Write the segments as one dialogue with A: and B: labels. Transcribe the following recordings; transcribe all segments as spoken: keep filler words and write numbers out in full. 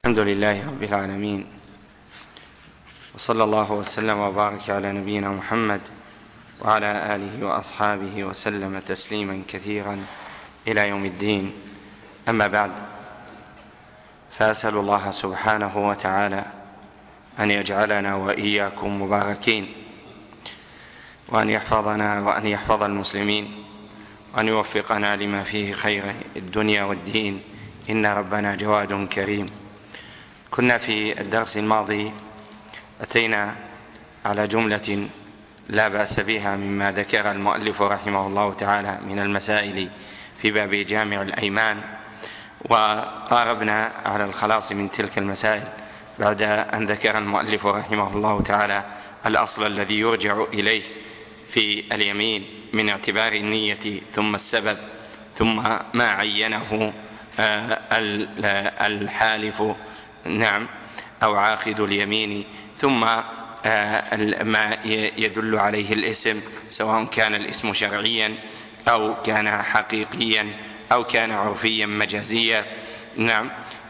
A: الحمد لله رب العالمين، وصلى الله وسلم وبارك على نبينا محمد وعلى آله وأصحابه وسلم تسليما كثيرا إلى يوم الدين. أما بعد، فأسأل الله سبحانه وتعالى أن يجعلنا وإياكم مباركين، وأن يحفظنا وأن يحفظ المسلمين، وأن يوفقنا لما فيه خير الدنيا والدين، إن ربنا جواد كريم. كنا في الدرس الماضي أتينا على جملة لا بأس بها مما ذكر المؤلف رحمه الله تعالى من المسائل في باب جامع الأيمان، وقاربنا على الخلاص من تلك المسائل بعد أن ذكر المؤلف رحمه الله تعالى الأصل الذي يرجع إليه في اليمين من اعتبار النية ثم السبب ثم ما عينه الحالف نعم أو عاقد اليمين، ثم ما يدل عليه الاسم، سواء كان الاسم شرعيا أو كان حقيقيا أو كان عرفيا مجازيا. نعم،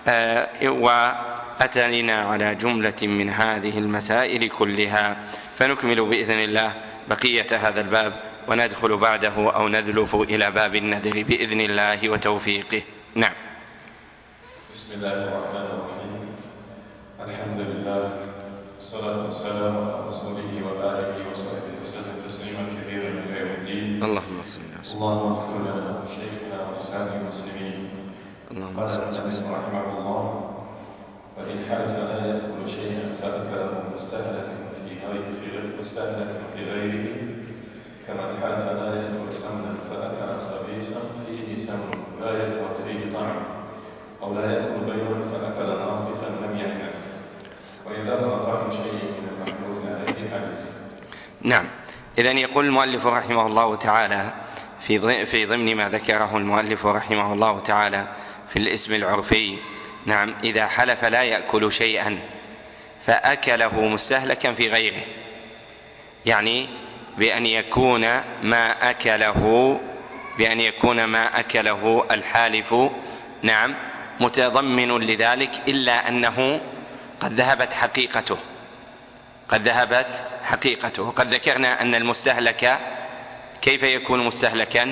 A: وأتينا على جملة من هذه المسائل كلها، فنكمل بإذن الله بقية هذا الباب وندخل بعده أو نذلف إلى باب النذر بإذن الله وتوفيقه. نعم.
B: بسم الله الرحمن الرحيم. الحمد لله، والصلاة والسلام على رسوله وآله وصحبه وسلم تسليما كثيرا إلى يوم الدين.
A: اللهم صل وسلم.
B: اللهم اغفر لنا وشيخنا ولسائر المسلمين. قال المؤلف رحمه الله: وإن حلف لا يأكل شيئا فأكله مستهلكا في غيره مستهلكا في غيره كمن حلف لا يأكل سمنا فأكل خبيثا فيه سمن لا يظهر فيه طعم، أو لا يأكل بيضا فأكل ناطفا لم يحنث، وإن ظهر طعم شيء من المحلوف عليه حلف.
A: نعم، إذن يقول المؤلف رحمه الله تعالى في ضمن ما ذكره المؤلف رحمه الله تعالى في الاسم العرفي: نعم، إذا حلف لا يأكل شيئا فأكله مستهلكا في غيره، يعني بأن يكون ما أكله بأن يكون ما أكله الحالف نعم متضمن لذلك، إلا أنه قد ذهبت حقيقته قد ذهبت حقيقته وقد ذكرنا أن المستهلك كيف يكون مستهلكا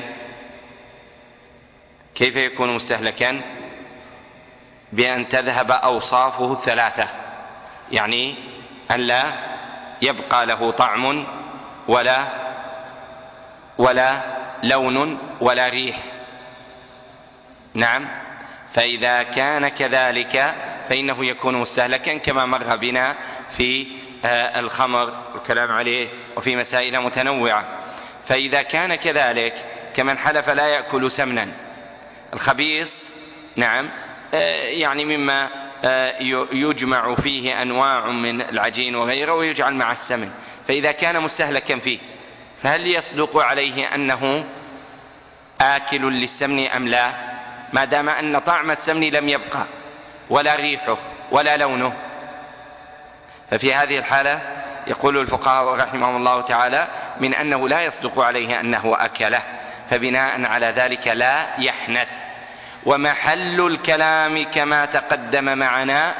A: كيف يكون مستهلكا بأن تذهب أوصافه الثلاثة، يعني أن لا يبقى له طعم ولا ولا لون ولا ريح. نعم، فإذا كان كذلك فإنه يكون مستهلكا، كما مر بنا في الخمر والكلام عليه وفي مسائل متنوعة. فإذا كان كذلك كمن حلف لا يأكل سمنا، الخبيث نعم يعني مما يجمع فيه أنواع من العجين وغيره ويجعل مع السمن، فإذا كان مستهلكا فيه فهل يصدق عليه أنه آكل للسمن أم لا، ما دام أن طعم السمن لم يبقى ولا ريحه ولا لونه؟ ففي هذه الحالة يقول الفقهاء رحمهم الله تعالى من أنه لا يصدق عليه أنه أكله، فبناء على ذلك لا يحنث. ومحل الكلام كما تقدم معنا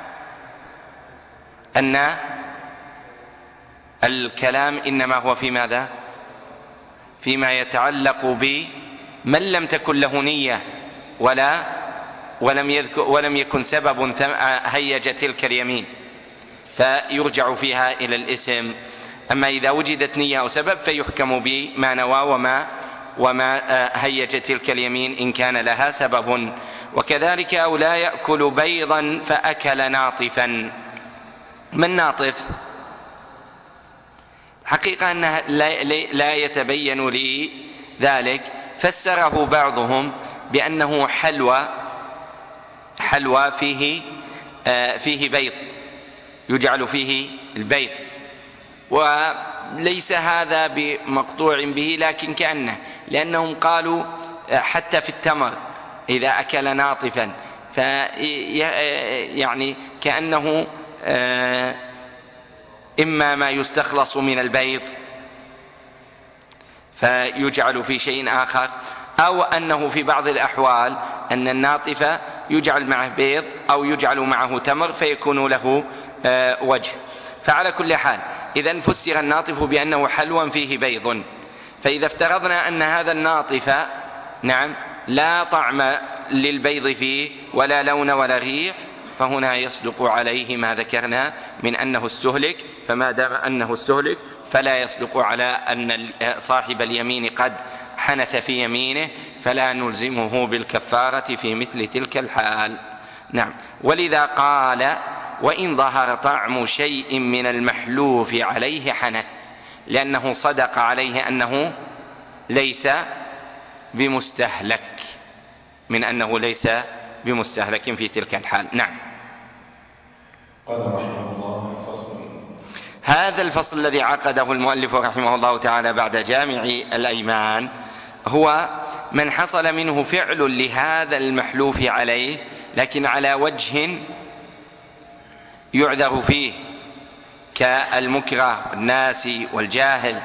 A: أن الكلام إنما هو في ماذا؟ فيما يتعلق بمن لم تكن له نية ولا ولم, يذكر ولم يكن سبب هيج تلك اليمين، فيرجع فيها إلى الاسم. أما إذا وجدت نية أو سبب فيحكم بما نوى وما وما هيج تلك اليمين إن كان لها سبب. وكذلك أو لا يأكل بيضا فأكل ناطفا. من ناطف؟ حقيقة أنها لا يتبين لي ذلك، فسره بعضهم بأنه حلوى حلوى فيه فيه بيض، يجعل فيه البيض، وليس هذا بمقطوع به، لكن كأنه لأنهم قالوا حتى في التمر إذا أكل ناطفا يعني كأنه إما ما يستخلص من البيض فيجعل في شيء آخر، أو أنه في بعض الأحوال أن الناطفة يجعل معه بيض أو يجعل معه تمر فيكون له وجه. فعلى كل حال إذن فسر الناطف بأنه حلو فيه بيض. فإذا افترضنا أن هذا الناطف نعم لا طعم للبيض فيه ولا لون ولا ريح، فهنا يصدق عليه ما ذكرنا من أنه استهلك. فما دام أنه استهلك فلا يصدق على أن صاحب اليمين قد حنث في يمينه، فلا نلزمه بالكفارة في مثل تلك الحال. نعم. ولذا قال وإن ظهر طعم شيء من المحلوف عليه حنث، لأنه صدق عليه أنه ليس بمستهلك، من أنه ليس بمستهلك في تلك الحال. نعم.
B: قال رحمه الله فصل.
A: هذا الفصل الذي عقده المؤلف رحمه الله تعالى بعد جامع الأيمان هو من حصل منه فعل لهذا المحلوف عليه لكن على وجه يعذر فيه، كالمكره والناسي والجاهل،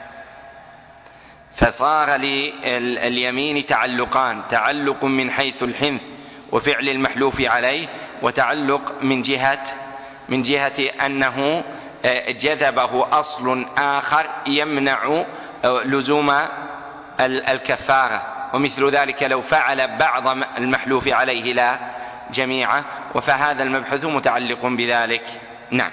A: فصار لليمين تعلقان: تعلق من حيث الحنث وفعل المحلوف عليه، وتعلق من جهة من جهة أنه جذبه أصل آخر يمنع لزوم الكفارة، ومثل ذلك لو فعل بعض المحلوف عليه لا جميعا، فهذا المبحث متعلق بذلك. نعم.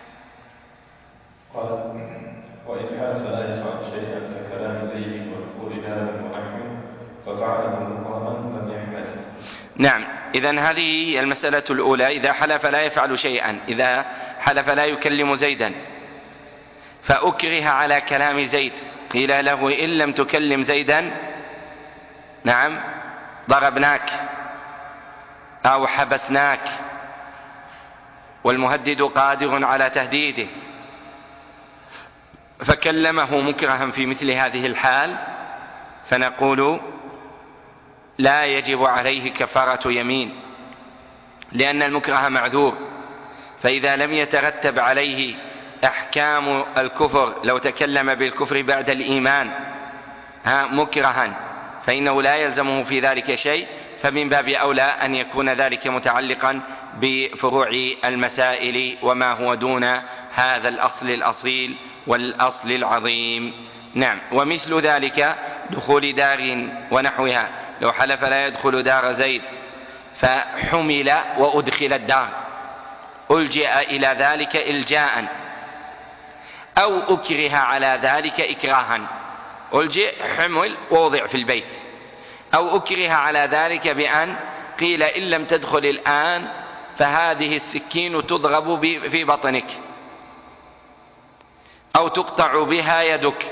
B: قال وإن حلف لا يفعل شيئا ككلام زيد ودخول دار ونحوه ففعله مكرها لم يحمد.
A: نعم. إذن هذه هي المسألة الأولى. إذا حلف لا يفعل شيئا، إذا حلف لا يكلم زيدا فأكره على كلام زيد، قيل له إن لم تكلم زيدا نعم ضربناك أو حبسناك، والمهدد قادر على تهديده، فكلمه مكرها في مثل هذه الحال، فنقول لا يجب عليه كفارة يمين، لأن المكره معذور. فإذا لم يترتب عليه أحكام الكفر، لو تكلم بالكفر بعد الإيمان ها مكرها فإنه لا يلزمه في ذلك شيء، فمن باب أولى أن يكون ذلك متعلقا بفروع المسائل وما هو دون هذا الأصل الأصيل والأصل العظيم. نعم. ومثل ذلك دخول دار ونحوها، لو حلف لا يدخل دار زيد فحمل وأدخل الدار، ألجأ إلى ذلك إلجاء، أو أكره على ذلك إكراها، ألجئ حمل ووضع في البيت، أو أكره على ذلك بأن قيل إن لم تدخل الآن فهذه السكين تضرب في بطنك أو تقطع بها يدك.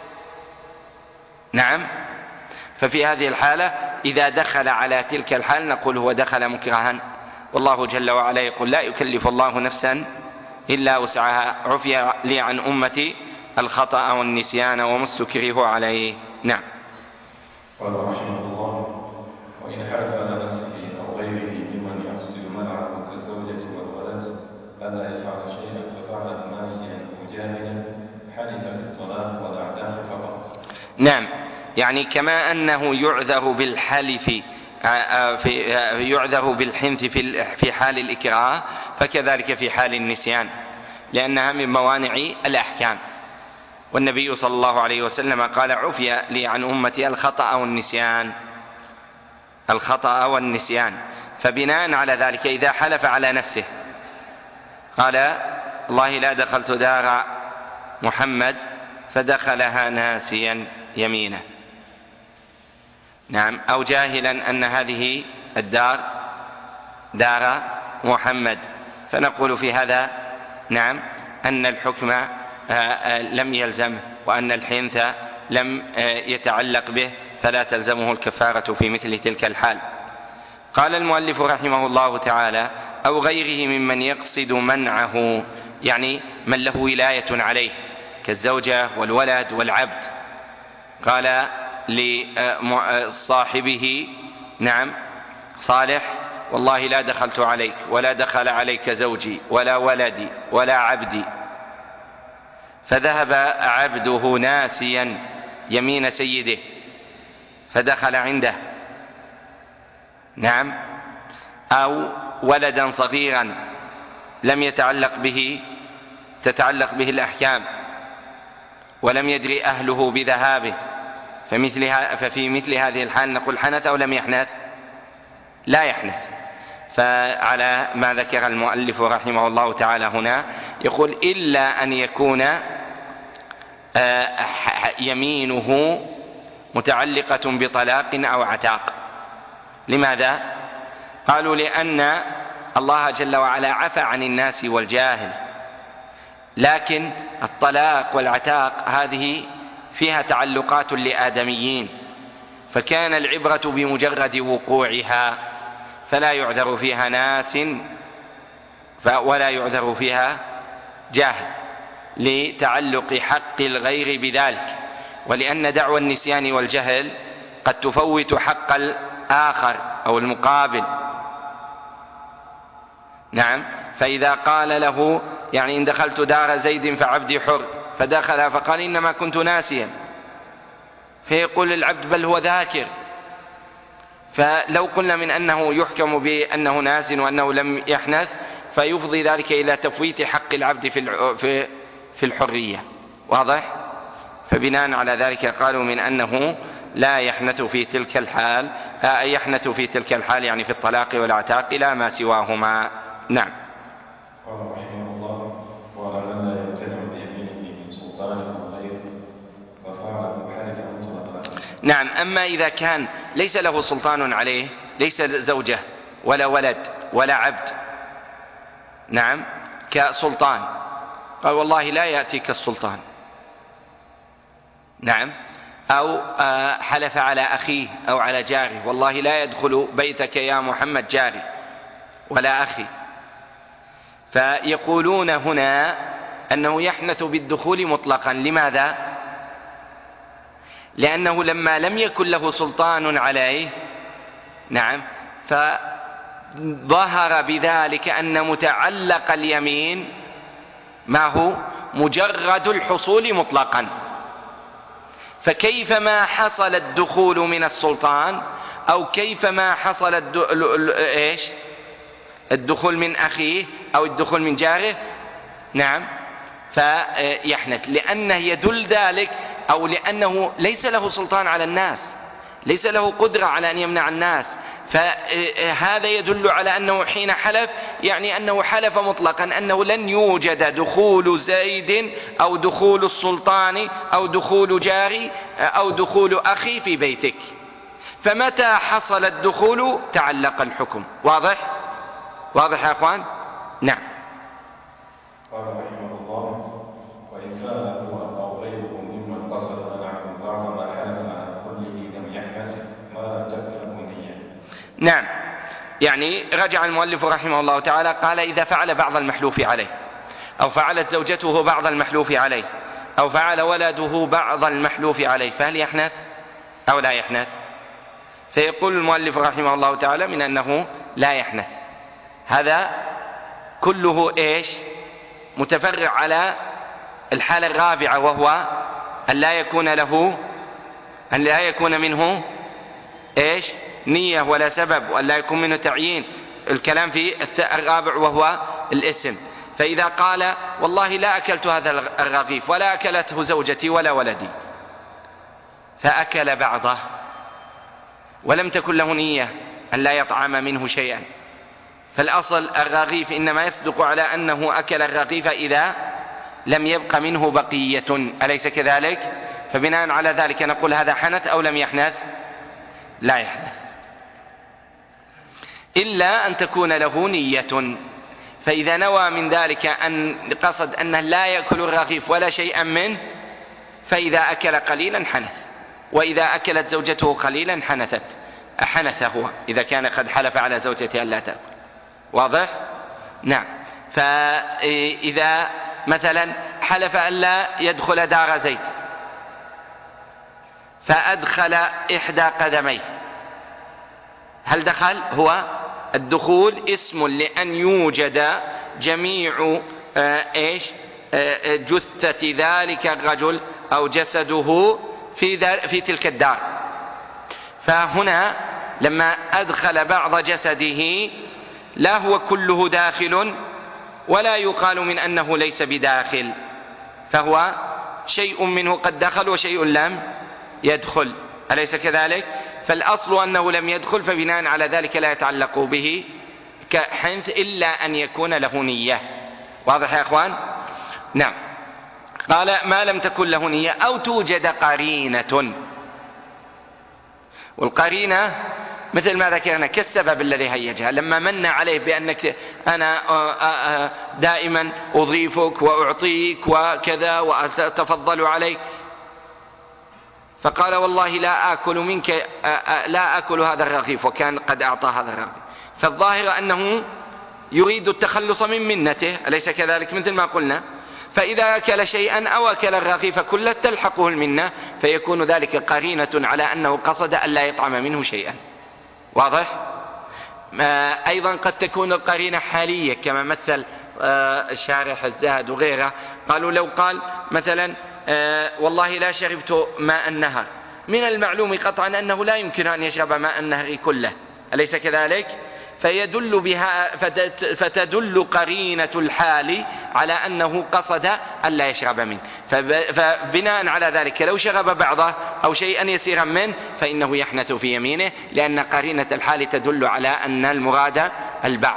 A: نعم. ففي هذه الحالة إذا دخل على تلك الحال نقول هو دخل مكرها، والله جل وعلا يقول لا يكلف الله نفسا إلا وسعها، عفي لي عن أمتي الخطأ والنسيان وما استكرهوا عليه. نعم.
B: قال رحمه الله وإن حلف على نفسه أو غيره ممن يحصل معه كالزوجة والولد ألا يفعل شيئا ففعل ناسيا أو جاهلا حلف في الطلاق والأعداء فقط.
A: نعم. يعني كما أنه يعذر بالحلف في يعذر بالحنث في حال الإكراه، فكذلك في حال النسيان، لأنها من موانع الأحكام. والنبي صلى الله عليه وسلم قال عفي لي عن أمتي الخطأ والنسيان، الخطأ والنسيان. فبناء على ذلك إذا حلف على نفسه قال الله لا دخلت دار محمد فدخلها ناسيا يمينه، نعم، أو جاهلا أن هذه الدار دار محمد، فنقول في هذا نعم أن الحكم لم يلزمه وأن الحنث لم يتعلق به، فلا تلزمه الكفارة في مثل تلك الحال. قال المؤلف رحمه الله تعالى أو غيره ممن يقصد منعه، يعني من له ولاية عليه كالزوجة والولد والعبد. قال لصاحبه نعم صالح والله لا دخلت عليك ولا دخل عليك زوجي ولا ولدي ولا عبدي، فذهب عبده ناسيا يمين سيده فدخل عنده، نعم، أو ولدا صغيرا لم يتعلق به تتعلق به الأحكام ولم يدري أهله بذهابه، فمثلها ففي مثل هذه الحال نقول حنث أو لم يحنث؟ لا يحنث. فعلى ما ذكر المؤلف رحمه الله تعالى هنا يقول إلا أن يكون يمينه متعلقة بطلاق أو عتاق. لماذا؟ قالوا لأن الله جل وعلا عفى عن الناس والجاهل، لكن الطلاق والعتاق هذه فيها تعلقات لآدميين، فكان العبرة بمجرد وقوعها، فلا يعذر فيها ناس ولا يعذر فيها جاهل، لتعلق حق الغير بذلك، ولأن دعوى النسيان والجهل قد تفوت حق الآخر أو المقابل. نعم. فإذا قال له يعني إن دخلت دار زيد فعبدي حر، فدخل فقال إنما كنت ناسيا، فيقول العبد بل هو ذاكر. فلو قلنا من أنه يحكم بأنه ناس وأنه لم يحنث فيفضي ذلك إلى تفويت حق العبد في في الحرية. واضح؟ فبناء على ذلك قالوا من أنه لا يحنث في تلك الحال، يحنث في تلك الحال يعني في الطلاق والعتاق إلى ما سواهما. نعم.
B: قال رحمه الله: وعلى من لا يمتنع بيمينه من سلطان وغيره ففعل حنث مطلقا.
A: نعم. أما إذا كان ليس له سلطان عليه، ليس زوجة ولا ولد ولا عبد، نعم، كسلطان، قال والله لا يأتيك السلطان، نعم، أو حلف على أخيه أو على جاره والله لا يدخل بيتك يا محمد جاري ولا أخي، فيقولون هنا أنه يحنث بالدخول مطلقا. لماذا؟ لأنه لما لم يكن له سلطان عليه، نعم، فظهر بذلك أن متعلق اليمين ما هو مجرد الحصول مطلقا، فكيفما حصل الدخول من السلطان أو كيفما حصل إيش الدخول من أخيه أو الدخول من جاره، نعم، فيحنث، لأنه يدل ذلك أو لأنه ليس له سلطان على الناس، ليس له قدرة على أن يمنع الناس، فهذا يدل على أنه حين حلف يعني أنه حلف مطلقا أنه لن يوجد دخول زيد أو دخول السلطان أو دخول جاري أو دخول أخي في بيتك، فمتى حصل الدخول تعلق الحكم. واضح؟ واضح يا أخوان؟ نعم.
B: قال رحمه الله: وإن كان هو أو غيره ممن قصد منعه بعض ما حلف على كله لم يحنث ما لم تكن له نية.
A: نعم. يعني رجع المؤلف رحمه الله تعالى قال إذا فعل بعض المحلوف عليه أو فعلت زوجته بعض المحلوف عليه أو فعل ولده بعض المحلوف عليه فهل يحنث أو لا يحنث؟ فيقول المؤلف رحمه الله تعالى من أنه لا يحنث. هذا كله إيش؟ متفرع على الحالة الرابعة، وهو أن لا يكون له أن لا يكون منه إيش؟ نية ولا سبب، وأن لا يكون منه تعيين. الكلام في الرابع وهو الاسم. فإذا قال والله لا أكلت هذا الرغيف ولا أكلته زوجتي ولا ولدي، فأكل بعضه ولم تكن له نية أن لا يطعم منه شيئا، فالأصل الرغيف إنما يصدق على أنه أكل الرغيف إذا لم يبق منه بقية، أليس كذلك؟ فبناء على ذلك نقول هذا حنث أو لم يحنث؟ لا يحنث، إلا أن تكون له نية. فإذا نوى من ذلك أن قصد أنه لا يأكل الرغيف ولا شيئا منه، فإذا أكل قليلا حنث، وإذا أكلت زوجته قليلا حنثت حنث هو إذا كان قد حلف على زوجته أن لا تأكل. واضح؟ نعم. فإذا مثلا حلف أن لا يدخل دار زيد فأدخل إحدى قدميه، هل دخل؟ هو الدخول اسم لأن يوجد جميع آه إيش آه جثة ذلك الرجل أو جسده في, في تلك الدار، فهنا لما أدخل بعض جسده لا هو كله داخل ولا يقال من أنه ليس بداخل، فهو شيء منه قد دخل وشيء لم يدخل، أليس كذلك؟ فالأصل أنه لم يدخل، فبناء على ذلك لا يتعلق به كحنث إلا أن يكون له نية. واضح يا أخوان؟ نعم. قال ما لم تكن له نية أو توجد قرينة، والقرينة مثل ما ذكرنا كالسبب الذي هيجها، لما من عليه بأنك أنا دائما أضيفك وأعطيك وكذا وأتفضل عليك، فقال والله لا آكل منك، لا آكل هذا الرغيف، وكان قد أعطى هذا الرغيف، فالظاهر أنه يريد التخلص من منته، أليس كذلك؟ مثل ما قلنا، فإذا أكل شيئا أو أكل الرغيف كله تلحقه المنة، فيكون ذلك قرينة على أنه قصد أن لا يطعم منه شيئا. واضح؟ أيضا قد تكون القرينة حالية كما مثل الشارح الزاهد وغيره، قالوا لو قال مثلا والله لا شربت ماء النهر، من المعلوم قطعا أنه لا يمكن أن يشرب ماء النهر كله، أليس كذلك؟ فيدل بها فتدل قرينة الحال على أنه قصد أن لا يشرب منه، فبناء على ذلك لو شرب بعضه أو شيئا يسيرا منه فإنه يحنث في يمينه، لأن قرينة الحال تدل على أن المراد البعض.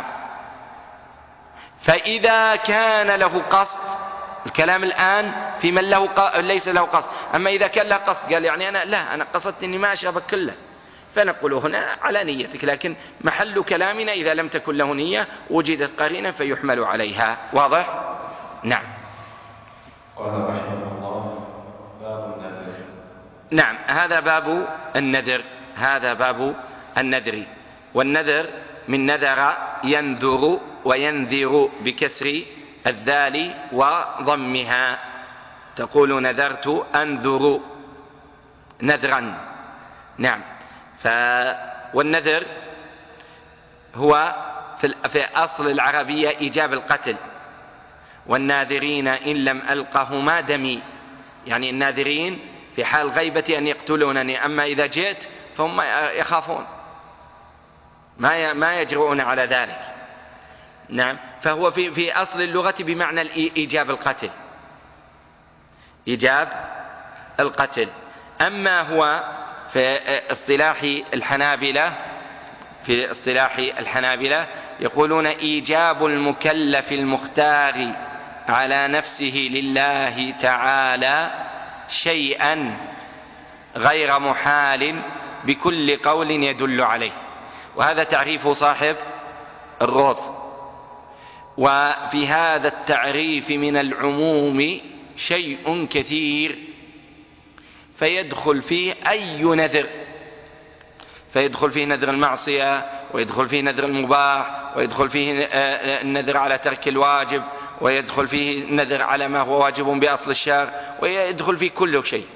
A: فإذا كان له قصد، الكلام الآن في من له ق... ليس له قصد، أما إذا كان له قصد قال يعني أنا لا أنا قصدت أني ما أشربك كله، فنقول هنا على نيتك، لكن محل كلامنا إذا لم تكن له نية وجدت قرينة فيحمل عليها. واضح؟ نعم.
B: قال رحمه الله باب النذر.
A: نعم، هذا باب النذر، هذا باب النذر. والنذر من نذر ينذر وينذر بكسر الذال وضمها، تقول نذرت أنذر نذرا. نعم. ف... والنذر هو في أصل العربية إيجاب القتل، والناذرين إن لم ألقهما دمي، يعني الناذرين في حال غيبتي أن يقتلونني، أما إذا جئت فهم يخافون ما ما يجرؤون على ذلك. نعم. فهو في في أصل اللغة بمعنى إيجاب القتل، إيجاب القتل. أما هو في اصطلاح الحنابلة، في اصطلاح الحنابلة يقولون إيجاب المكلف المختار على نفسه لله تعالى شيئا غير محال بكل قول يدل عليه، وهذا تعريف صاحب الروض. وفي هذا التعريف من العموم شيء كثير، فيدخل فيه أي نذر، فيدخل فيه نذر المعصية، ويدخل فيه نذر المباح، ويدخل فيه النذر على ترك الواجب، ويدخل فيه نذر على ما هو واجب بأصل الشرع، ويدخل فيه كل شيء.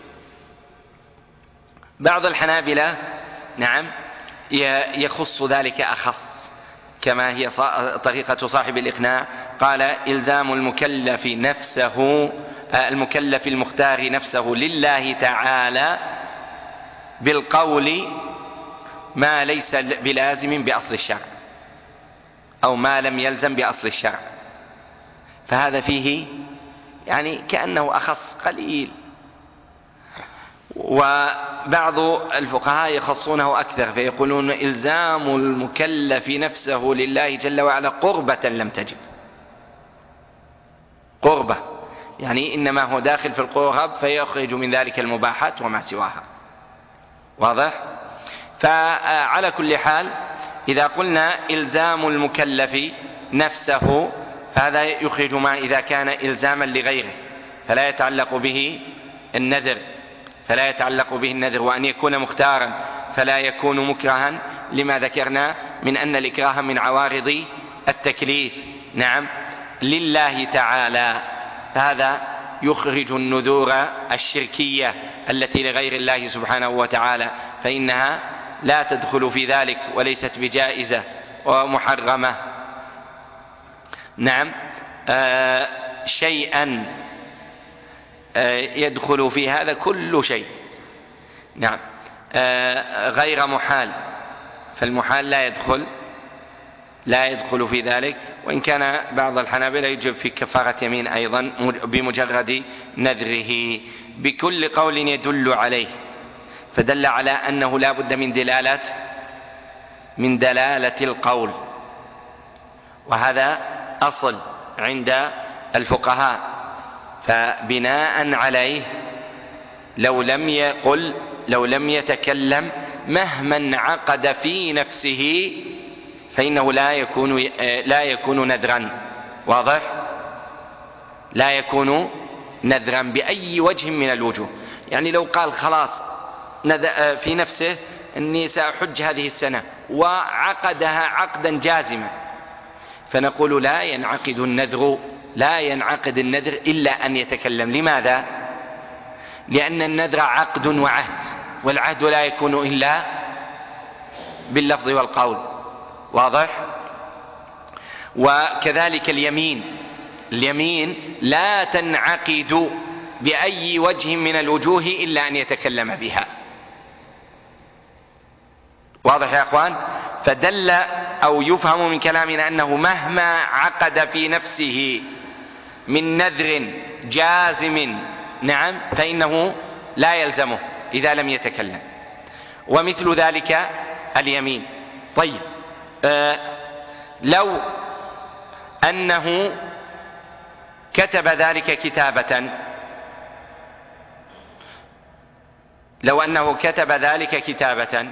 A: بعض الحنابلة نعم يخص ذلك أخص، كما هي طريقة صاحب الإقناع، قال إلزام المكلف نفسه، المكلف المختار نفسه لله تعالى بالقول ما ليس بلازم بأصل الشرع، أو ما لم يلزم بأصل الشرع، فهذا فيه يعني كأنه أخص قليل. وبعض الفقهاء يخصونه أكثر فيقولون إلزام المكلف نفسه لله جل وعلا قربة لم تجب، قربة يعني إنما هو داخل في القرب فيخرج من ذلك المباحات وما سواها. واضح؟ فعلى كل حال إذا قلنا إلزام المكلف نفسه فهذا يخرج ما إذا كان إلزاما لغيره فلا يتعلق به النذر، فلا يتعلق به النذر، وأن يكون مختارا فلا يكون مكرها، لما ذكرنا من أن الإكراه من عوارض التكليف. نعم. لله تعالى، فهذا يخرج النذور الشركية التي لغير الله سبحانه وتعالى، فإنها لا تدخل في ذلك وليست بجائزة ومحرمة. نعم. آه شيئا آه يدخل في هذا كل شيء. نعم. آه غير محال فالمحال لا يدخل لا يدخل في ذلك، وإن كان بعض الحنابلة يجب في كفارة يمين أيضا بمجرد نذره بكل قول يدل عليه، فدل على أنه لا بد من دلالة من دلالة القول، وهذا أصل عند الفقهاء. فبناء عليه لو لم يقل لو لم يتكلم مهما انعقد في نفسه فإنه لا يكون لا يكون نذرا. واضح؟ لا يكون نذرا بأي وجه من الوجوه. يعني لو قال خلاص في نفسه أني سأحج هذه السنة وعقدها عقدا جازما، فنقول لا ينعقد النذر لا ينعقد النذر إلا أن يتكلم. لماذا؟ لأن النذر عقد وعهد، والعهد لا يكون إلا باللفظ والقول. واضح؟ وكذلك اليمين اليمين لا تنعقد بأي وجه من الوجوه إلا أن يتكلم بها. واضح يا أخوان؟ فدل أو يفهم من كلامنا أنه مهما عقد في نفسه من نذر جازم نعم فإنه لا يلزمه إذا لم يتكلم، ومثل ذلك اليمين. طيب آه لو أنه كتب ذلك كتابة لو أنه كتب ذلك كتابة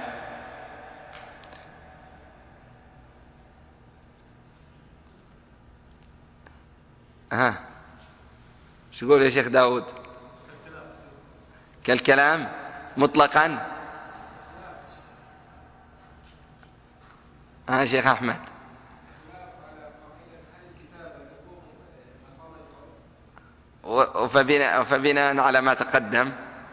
A: ها شو يقول يا شيخ داود؟ كالكلام مطلقا. ها شيخ أحمد؟ وفبناء, وفبناء على ما تقدم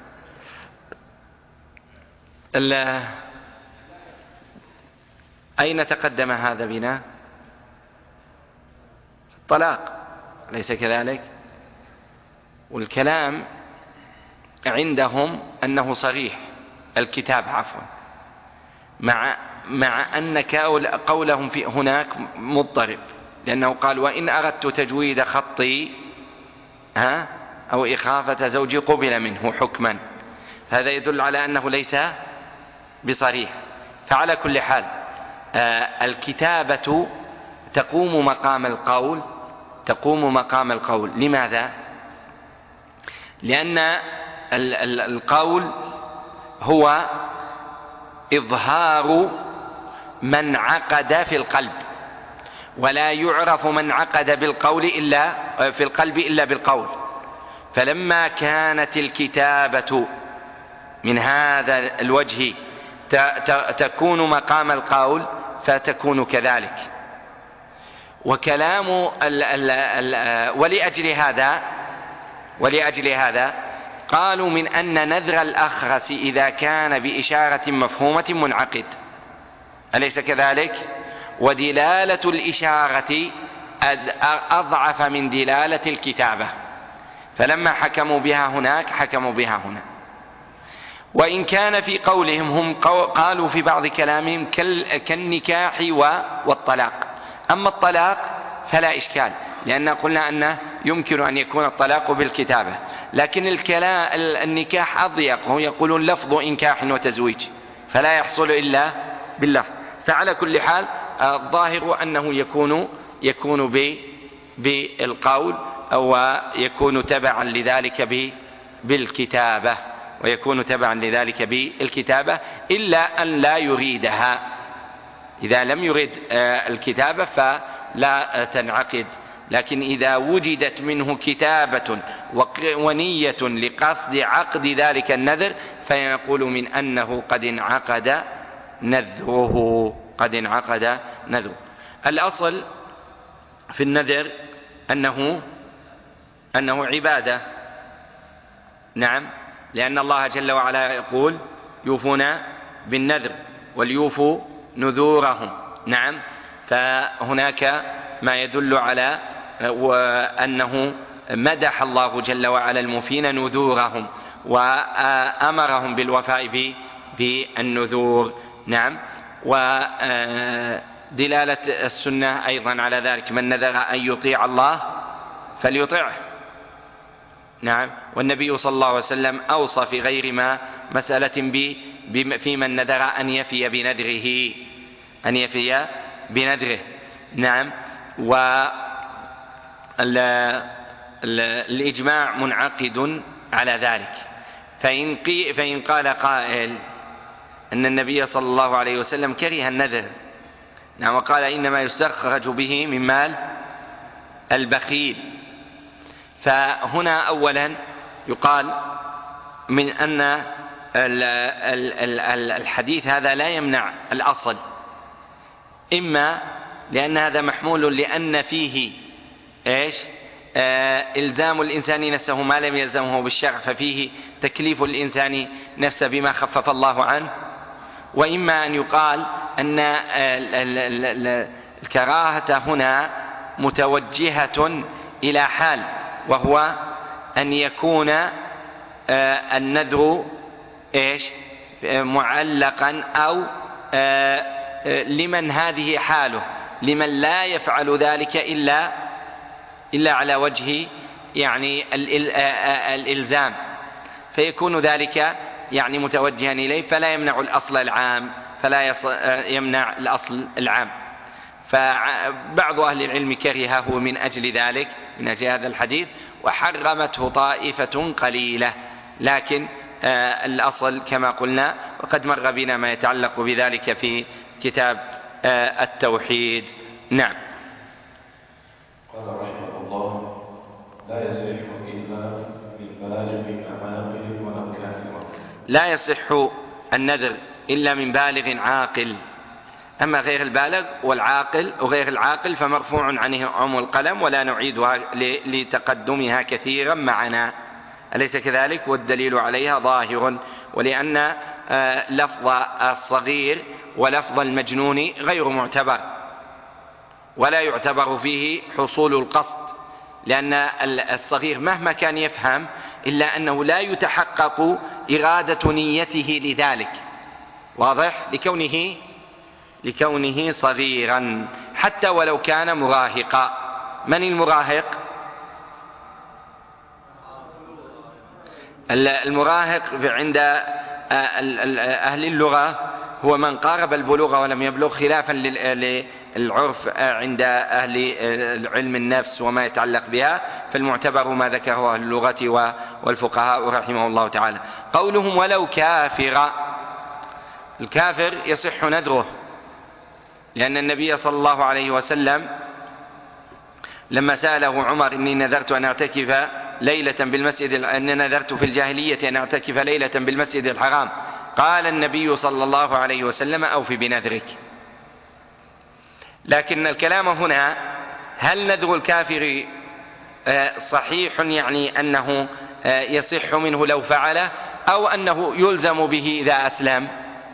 A: أين تقدم هذا بنا؟ الطلاق، أليس كذلك؟ والكلام عندهم أنه صريح الكتاب عفوا، مع مع أن قولهم في هناك مضطرب، لأنه قال وإن أردت تجويد خطي ها أو إخافة زوجي قبل منه حكما. هذا يدل على أنه ليس بصريح. فعلى كل حال آه الكتابة تقوم مقام القول تقوم مقام القول. لماذا؟ لأن القول هو إظهار من عقد في القلب، ولا يعرف من عقد بالقول إلا في القلب إلا بالقول. فلما كانت الكتابة من هذا الوجه تكون مقام القول فتكون كذلك. وكلام ال ال ال ولأجل هذا ولأجل هذا قالوا من أن نذر الأخرس إذا كان بإشارة مفهومة منعقد، أليس كذلك؟ ودلالة الإشارة أضعف من دلالة الكتابة، فلما حكموا بها هناك حكموا بها هنا. وإن كان في قولهم هم قالوا في بعض كلامهم كالنكاح والطلاق. أما الطلاق فلا إشكال، لأن قلنا أنه يمكن أن يكون الطلاق بالكتابة، لكن الكلام النكاح أضيق، هم يقولون لفظ إنكاح وتزويج فلا يحصل إلا باللفظ. فعلى كل حال الظاهر أنه يكون يكون بالقول أو يكون تبعا لذلك بالكتابة ويكون تبعا لذلك بالكتابة إلا أن لا يريدها. إذا لم يريد الكتابة فلا تنعقد، لكن إذا وجدت منه كتابة ونية لقصد عقد ذلك النذر فينقول من أنه قد انعقد نذره قد انعقد نذره. الأصل في النذر أنه أنه عبادة، نعم، لأن الله جل وعلا يقول يوفون بالنذر وليوفوا نذورهم، نعم. فهناك ما يدل على وأنه مدح الله جل وعلا الموفين نذورهم وأمرهم بالوفاء بالنذور، نعم. ودلالة السنة أيضا على ذلك: من نذر أن يطيع الله فليطعه. نعم. والنبي صلى الله عليه وسلم أوصى في غير ما مسألة في من نذر أن يفي بنذره أن يفي بنذره. نعم. والإجماع منعقد على ذلك. فإن, فإن قال قائل أن النبي صلى الله عليه وسلم كره النذر، نعم، وقال إنما يستخرج به من مال البخيل، فهنا أولا يقال من أن الحديث هذا لا يمنع الأصل، إما لأن هذا محمول لأن فيه إيش؟ آه إلزام الإنسان نفسه ما لم يلزمه بالشرع، ففيه تكليف الإنسان نفسه بما خفف الله عنه. وإما أن يقال أن الكراهة هنا متوجهة إلى حال، وهو أن يكون آه النذر إيش؟ معلقا، أو آه لمن هذه حاله، لمن لا يفعل ذلك إلا إلا على وجه يعني الإلزام، فيكون ذلك يعني متوجها إليه، فلا يمنع الأصل العام، فلا يمنع الأصل العام. فبعض أهل العلم كرهه من أجل ذلك، من أجل هذا الحديث، وحرمته طائفة قليلة، لكن الأصل كما قلنا، وقد مر بنا ما يتعلق بذلك في كتاب التوحيد. نعم.
B: قال رحمه الله: لا يصح إلا بالبالغ عاقل ولو كافرا.
A: لا يصح النذر إلا من بالغ عاقل، أما غير البالغ والعاقل وغير العاقل فمرفوع عنهم القلم، ولا نعيدها لتقدمها كثيرا معنا، أليس كذلك؟ والدليل عليها ظاهر، ولأن لفظ الصغير ولفظ المجنون غير معتبر، ولا يعتبر فيه حصول القصد، لأن الصغير مهما كان يفهم إلا أنه لا يتحقق إرادة نيته لذلك، واضح؟ لكونه لكونه صغيرا، حتى ولو كان مراهقا. من المراهق؟ المراهق عند أهل اللغة هو من قارب البلوغ ولم يبلغ، خلافا للعرف عند أهل علم النفس وما يتعلق بها، فالمعتبر ما ذكره أهل اللغة والفقهاء رحمه الله تعالى. قولهم ولو كافر، الكافر يصح نذره، لأن النبي صلى الله عليه وسلم لما سأله عمر: إني نذرت أن أعتكف ليلة بالمسجد أن نذرت في الجاهلية أن أعتكف ليلة بالمسجد الحرام، قال النبي صلى الله عليه وسلم: أوف بنذرك. لكن الكلام هنا: هل نذر الكافر صحيح، يعني أنه يصح منه لو فعله، أو أنه يلزم به إذا أسلم؟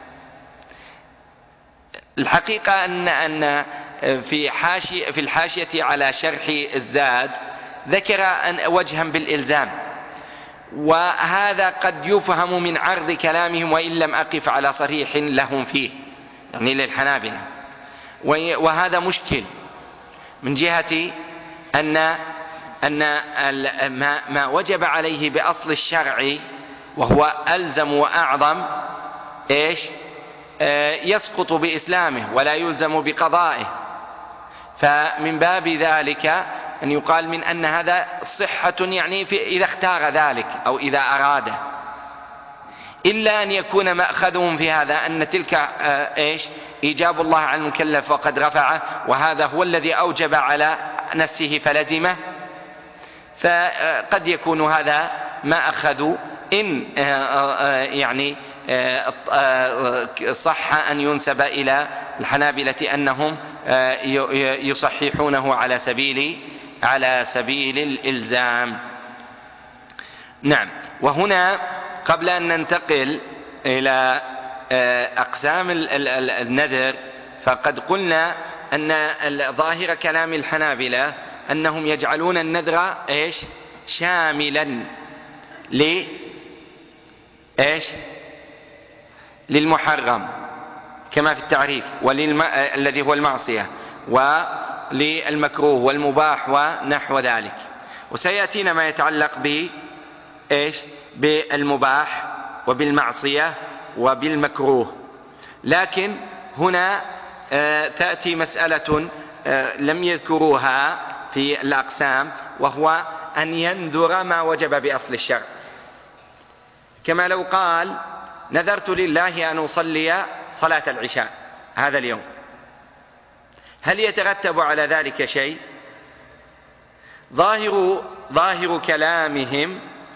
A: الحقيقة أن أن في حاشية في الحاشية على شرح الزاد ذكر أن وجها بالإلزام، وهذا قد يفهم من عرض كلامهم وإن لم أقف على صريح لهم فيه، يعني للحنابلة، وهذا مشكل من جهة أن أن ما وجب عليه بأصل الشرع وهو ألزم وأعظم إيش يسقط بإسلامه ولا يلزم بقضائه، فمن باب ذلك أن يقال من أن هذا صحة، يعني في إذا اختار ذلك أو إذا أراده، إلا أن يكون مأخذهم في هذا أن تلك إيش إيجاب الله على المكلف وقد رفعه، وهذا هو الذي أوجب على نفسه فلزمه، فقد يكون هذا ما أخذوا إن يعني صح أن ينسب إلى الحنابلة أنهم يصححونه على سبيل على سبيل الإلزام. نعم. وهنا قبل أن ننتقل إلى أقسام النذر، فقد قلنا أن ظاهر كلام الحنابلة أنهم يجعلون النذر إيش شاملا ل إيش للمحرم، كما في التعريف، وللم... الذي هو المعصية، وللمكروه والمباح ونحو ذلك. وسيأتينا ما يتعلق ب إيش؟ بالمباح وبالمعصية وبالمكروه. لكن هنا تأتي مسألة لم يذكروها في الأقسام، وهو أن ينذر ما وجب بأصل الشرع، كما لو قال نذرت لله أن أصلي صلاة العشاء هذا اليوم، هل يترتب على ذلك شيء؟ ظاهر ظاهر كلامهم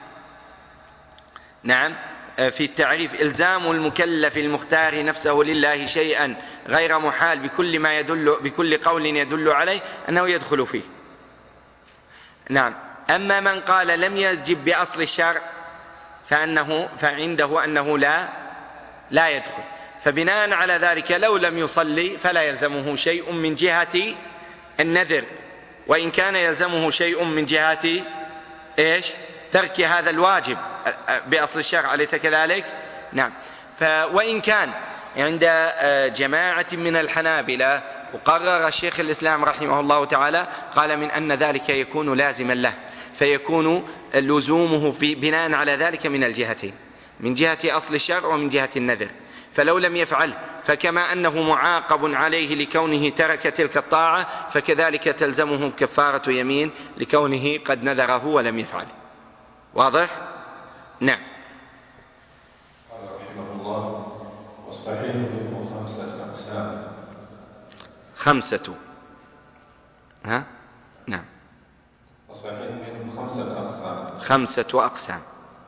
A: نعم في التعريف إلزام المكلف المختار نفسه لله شيئا غير محال بكل ما يدل بكل قول يدل عليه أنه يدخل فيه. نعم. أما من قال لم يجب بأصل الشرع فأنه فعنده أنه لا لا يدخل، فبناء على ذلك لو لم يصلي فلا يلزمه شيء من جهة النذر، وإن كان يلزمه شيء من جهة إيش؟ ترك هذا الواجب بأصل الشرع، أليس كذلك؟ نعم. وإن كان عند جماعة من الحنابلة وقرر الشيخ الإسلام رحمه الله تعالى قال من أن ذلك يكون لازما له، فيكون لزومه في بناء على ذلك من الجهتين، من جهة أصل الشرع ومن جهة النذر. فلو لم يفعل فكما أنه معاقب عليه لكونه ترك تلك الطاعة، فكذلك تلزمه كفارة يمين لكونه قد نذره ولم يفعل. واضح؟ نعم.
B: قال رحمه الله والصحيح منه خمسة أقسام.
A: خمسة ها؟ نعم.
B: والصحيح منه خمسة أقسام.
A: خمسة أقسام.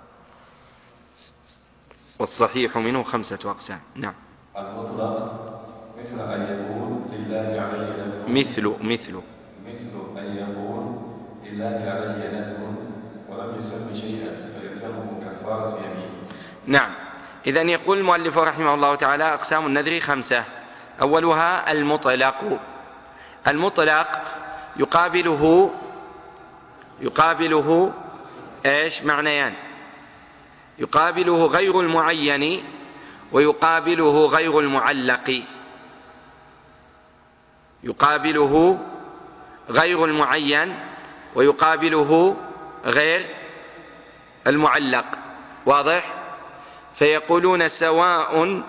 A: والصحيح منه خمسة أقسام. نعم.
B: المطلق مثل أن يقول لله علي نذر.
A: مثل مثل
B: مثل أن يقول لله علي نذر ولم يسمي شيئا فيلزمه كفارة يمين.
A: نعم. إذن يقول المؤلف رحمه الله تعالى أقسام النذر خمسة. أولها المطلق. المطلق يقابله يقابله إيش؟ معنيان، يقابله غير المعين ويقابله غير المعلق. يقابله غير المعين ويقابله غير المعلق. واضح؟ فيقولون سواء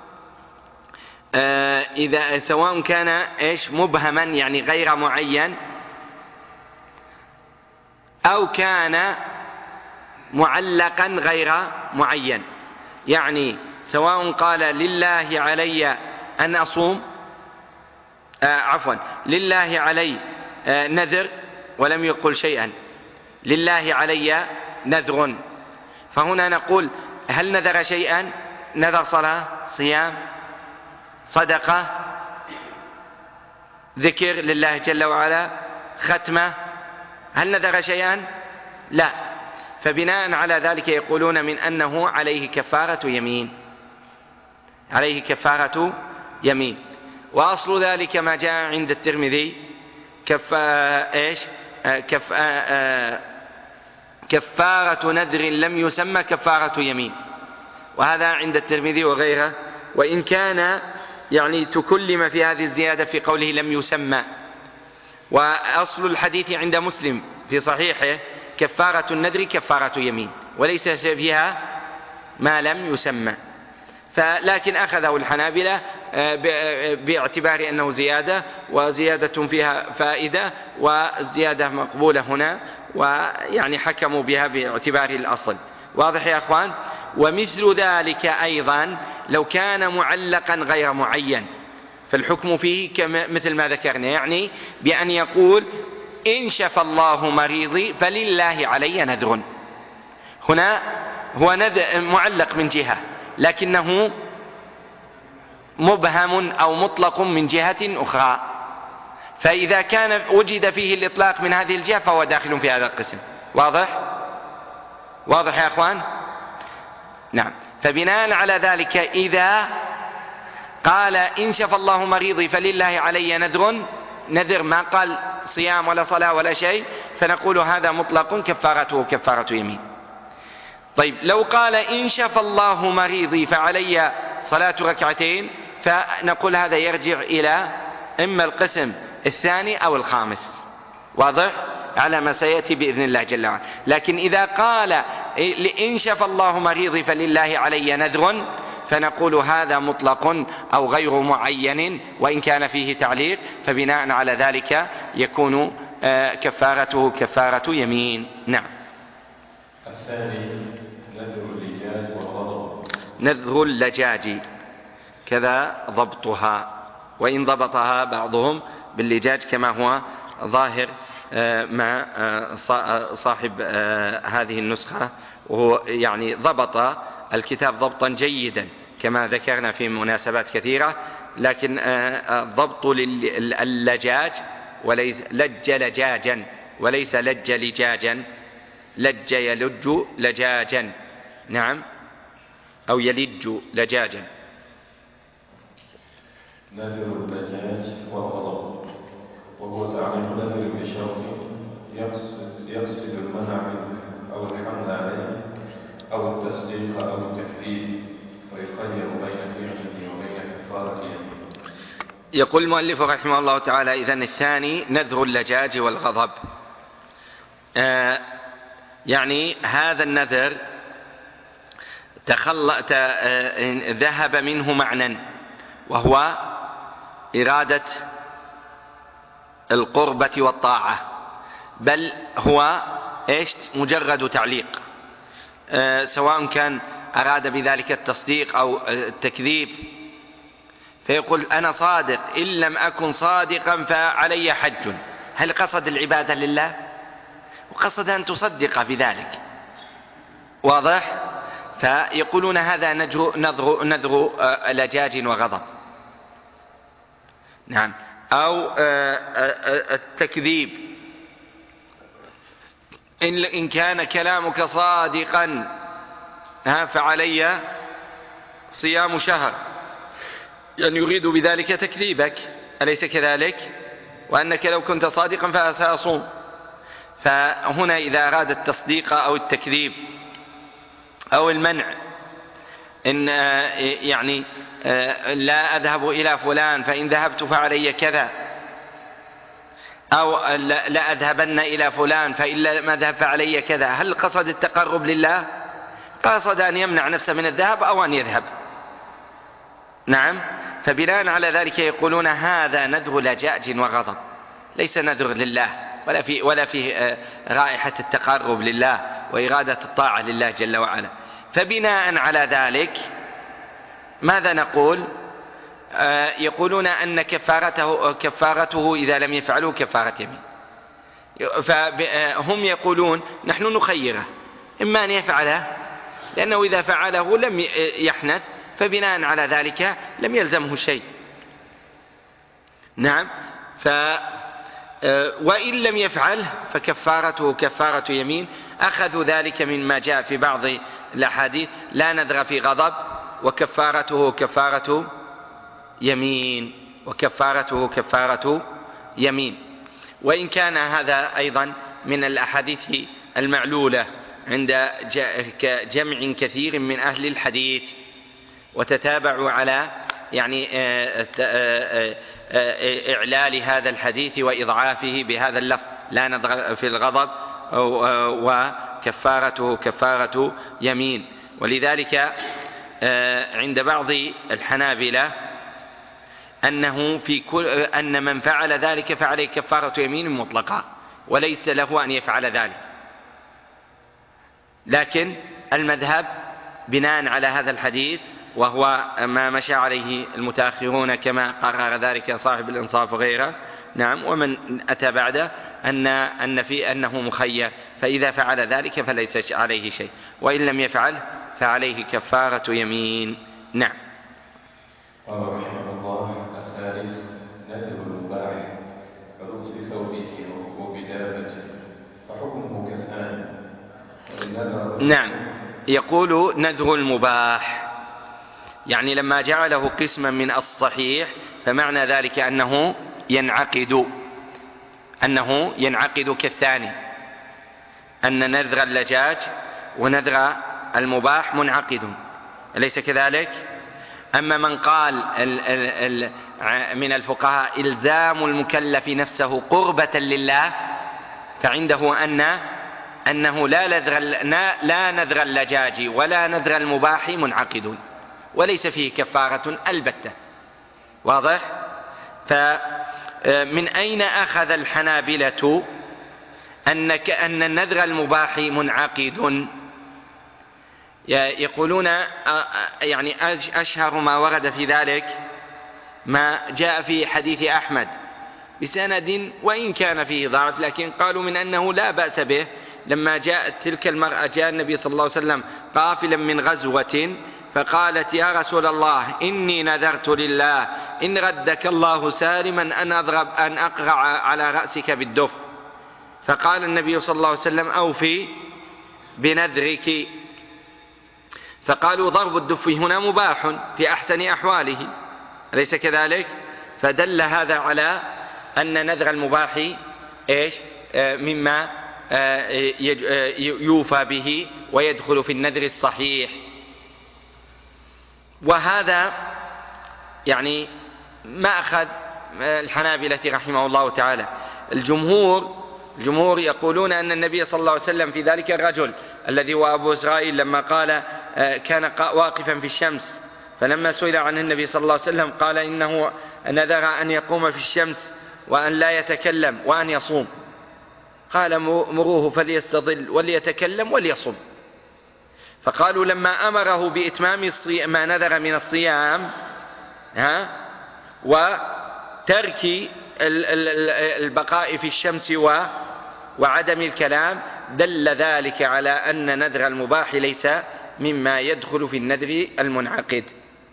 A: آه إذا سواء كان إيش؟ مبهما يعني غير معين، أو كان معلقا غير معين. يعني سواء قال لله علي أن أصوم آه عفوا لله علي آه نذر ولم يقل شيئا، لله علي نذر، فهنا نقول هل نذر شيئا؟ نذر صلاة، صيام، صدقة، ذكر لله جل وعلا، ختمة، هل نذر شيئا؟ لا. فبناء على ذلك يقولون من أنه عليه كفارة يمين، عليه كفارة يمين. وأصل ذلك ما جاء عند الترمذي كف إيش؟ كف كفارة نذر لم يسمى كفارة يمين، وهذا عند الترمذي وغيره، وإن كان يعني تكلم في هذه الزيادة في قوله لم يسمى. وأصل الحديث عند مسلم في صحيحه كفارة النذر كفارة يمين، وليس فيها ما لم يسمى. فلكن أخذه الحنابلة باعتبار أنه زيادة، وزيادة فيها فائدة، وزيادة مقبولة هنا، ويعني حكموا بها باعتبار الأصل. واضح يا أخوان؟ ومثل ذلك أيضا لو كان معلقا غير معين فالحكم فيه مثل ما ذكرنا، يعني بأن يقول إن شفى الله مريضي فلله علي نذر. هنا هو معلق من جهة لكنه مبهم أو مطلق من جهة أخرى، فإذا كان وجد فيه الإطلاق من هذه الجهة فهو داخل في هذا القسم. واضح؟ واضح يا أخوان؟ نعم. فبناء على ذلك إذا قال إن شفى الله مريضي فلله علي نذر، نذر ما قال صيام ولا صلاة ولا شيء، فنقول هذا مطلق كفارته كفارة يمين. طيب لو قال إن شفى الله مريضي فعلي صلاة ركعتين، فنقول هذا يرجع إلى إما القسم الثاني أو الخامس، واضح؟ على ما سيأتي بإذن الله جل وعلا. لكن إذا قال إن شفى الله مريضي فلله علي نذر، فنقول هذا مطلق أو غير معين وإن كان فيه تعليق، فبناء على ذلك يكون كفارته كفارة يمين. نعم.
B: الثاني نذر اللجاج والغضب.
A: نذر اللجاج كذا ضبطها، وإن ضبطها بعضهم باللجاج كما هو ظاهر مع صاحب هذه النسخة، وهو يعني ضبط الكتاب ضبطا جيدا كما ذكرنا في مناسبات كثيرة، لكن ضبط اللجاج وليس لج لجاجا وليس لج لجاجا، لج يلج لجاجا. نعم، أو يلج لجاجا.
B: نذر اللجاج والغضب، وهو تعليق نذر بشرط يقصد, يقصد المنع أو الحمل عليه أو التصديق أو التكذيب، ويخير بين فعله وبين كفارة يمينه.
A: يقول المؤلف رحمه الله تعالى: إذن الثاني نذر اللجاج والغضب. آه يعني هذا النذر تخل... آه ذهب منه معنى، وهو إرادة القربة والطاعة، بل هو إيش؟ مجرد تعليق، آه سواء كان أراد بذلك التصديق أو التكذيب، فيقول أنا صادق، إن لم أكن صادقا فعلي حج. هل قصد العبادة لله؟ وقصد أن تصدق بذلك، واضح؟ فيقولون هذا نذر, نذر, نذر لجاج وغضب. نعم. أو التكذيب، إن كان كلامك صادقا فعلي صيام شهر، يعني يريد بذلك تكذيبك، أليس كذلك؟ وأنك لو كنت صادقا فسأصوم. فهنا إذا أراد التصديق أو التكذيب أو المنع، إن يعني لا أذهب إلى فلان فإن ذهبت فعلي كذا، أو لا أذهبن إلى فلان فإن لم أذهب فعلي كذا، هل قصد التقرب لله؟ قصد أن يمنع نفسه من الذهاب أو أن يذهب. نعم. فبناء على ذلك يقولون هذا نذر لجاج وغضب، ليس نذر لله، ولا في ولا فيه رائحة التقرب لله وإرادة الطاعة لله جل وعلا. فبناء على ذلك ماذا نقول؟ آه يقولون أن كفارته كفارته إذا لم يفعلوا كفارة يمين. فهم يقولون نحن نخيره، إما أن يفعله لأنه إذا فعله لم يحنث، فبناء على ذلك لم يلزمه شيء. نعم. ف وإن لم يفعل فكفارته كفارة يمين. أخذوا ذلك مما جاء في بعض الأحاديث: لا نذر في غضب وكفارته كفارة يمين، وكفارته كفارة يمين. وإن كان هذا أيضا من الأحاديث المعلولة عند جمع كثير من أهل الحديث، وتتابعوا على يعني إعلال هذا الحديث وإضعافه بهذا اللفظ: لا نذر في الغضب وكفارته كفارة يمين. ولذلك عند بعض الحنابلة أنه في كل أن من فعل ذلك فعليه كفارة يمين مطلقة، وليس له أن يفعل ذلك. لكن المذهب بناء على هذا الحديث، وهو ما مشى عليه المتأخرون كما قرر ذلك صاحب الإنصاف وغيره، نعم، ومن أتى بعده، أن أن في أنه مخير، فإذا فعل ذلك فليس عليه شيء، وإن لم يفعل فعليه كفارة يمين. نعم.
B: قال رحمه الله: الثالث نذر المباح كلبس ثوبه وركوب دابته، فحكمه كالثاني.
A: نعم. يقول نذر المباح، يعني لما جعله قسما من الصحيح فمعنى ذلك أنه ينعقد أنه ينعقد كالثاني، أن نذر اللجاج ونذر المباح منعقد، أليس كذلك؟ أما من قال من الفقهاء إلزام المكلف نفسه قربة لله فعنده أن أنه لا نذر لا نذر اللجاج ولا نذر المباح منعقد وليس فيه كفارة البتة. واضح؟ فمن أين أخذ الحنابلة أن أن النذر المباح منعقد؟ يقولون يعني أشهر ما ورد في ذلك ما جاء في حديث أحمد بسند وإن كان فيه ضعف، لكن قالوا من أنه لا بأس به. لما جاءت تلك المرأة جاء النبي صلى الله عليه وسلم قافلا من غزوة فقالت يا رسول الله إني نذرت لله إن ردك الله سالما أن أضرب أن أقرع على رأسك بالدف، فقال النبي صلى الله عليه وسلم أوفي بنذرك. فقالوا ضرب الدف هنا مباح في أحسن أحواله، أليس كذلك؟ فدل هذا على أن نذر المباح إيش مما يوفى به ويدخل في النذر الصحيح. وهذا يعني ما أخذ الحنابلة رحمه الله تعالى. الجمهور الجمهور يقولون أن النبي صلى الله عليه وسلم في ذلك الرجل الذي هو أبو إسرائيل لما قال كان واقفا في الشمس، فلما سئل عن النبي صلى الله عليه وسلم قال إنه نذر أن يقوم في الشمس وأن لا يتكلم وأن يصوم، قال مروه فليستظل وليتكلم وليصوم. فقالوا لما أمره بإتمام ما نذر من الصيام ها وترك البقاء في الشمس وعدم الكلام دل ذلك على أن نذر المباح ليس مما يدخل في النذر المنعقد.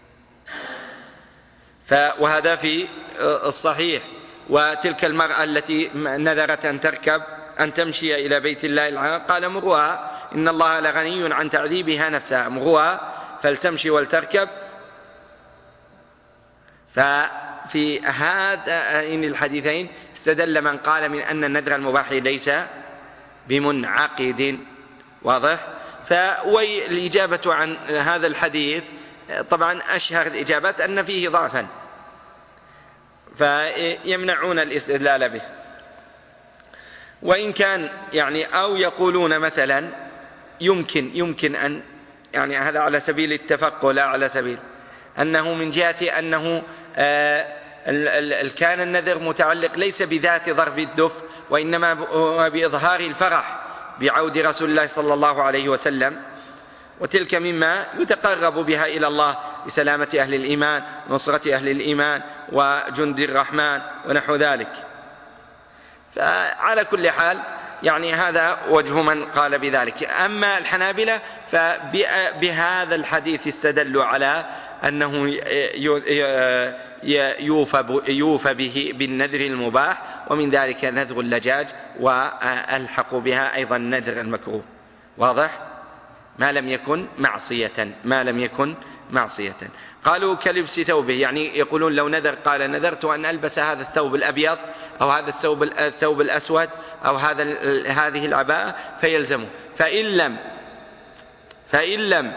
A: وهذا في الصحيح. وتلك المرأة التي نذرت أن تركب أن تمشي إلى بيت الله الحرام قال مروها إن الله لغني عن تعذيبها نفسها، مروها فلتمشي ولتركب. ففي هذين الحديثين استدل من قال من أن النذر المباح ليس بمنعقد. واضح؟ فالإجابة عن هذا الحديث طبعا أشهر الإجابات أن فيه ضعفا فيمنعون الاستدلال به. وإن كان يعني أو يقولون مثلا يمكن يمكن أن يعني هذا على سبيل التفقه لا على سبيل أنه من جهة أنه آه كان النذر متعلق ليس بذات ضرب الدف وإنما بإظهار الفرح بعود رسول الله صلى الله عليه وسلم، وتلك مما يتقرب بها إلى الله بسلامة أهل الإيمان ونصرة أهل الإيمان وجند الرحمن ونحو ذلك. فعلى كل حال يعني هذا وجه من قال بذلك. أما الحنابلة فبهذا الحديث استدلوا على أنه يوفى به بالنذر المباح، ومن ذلك نذر اللجاج، وألحق بها أيضا نذر المكروه. واضح؟ ما لم يكن معصية ما لم يكن معصية. قالوا كلبس ثوبه، يعني يقولون لو نذر قال نذرت أن ألبس هذا الثوب الأبيض أو هذا الثوب الثوب الأسود أو هذا هذه العباءة فيلزمه، فإن لم فإن لم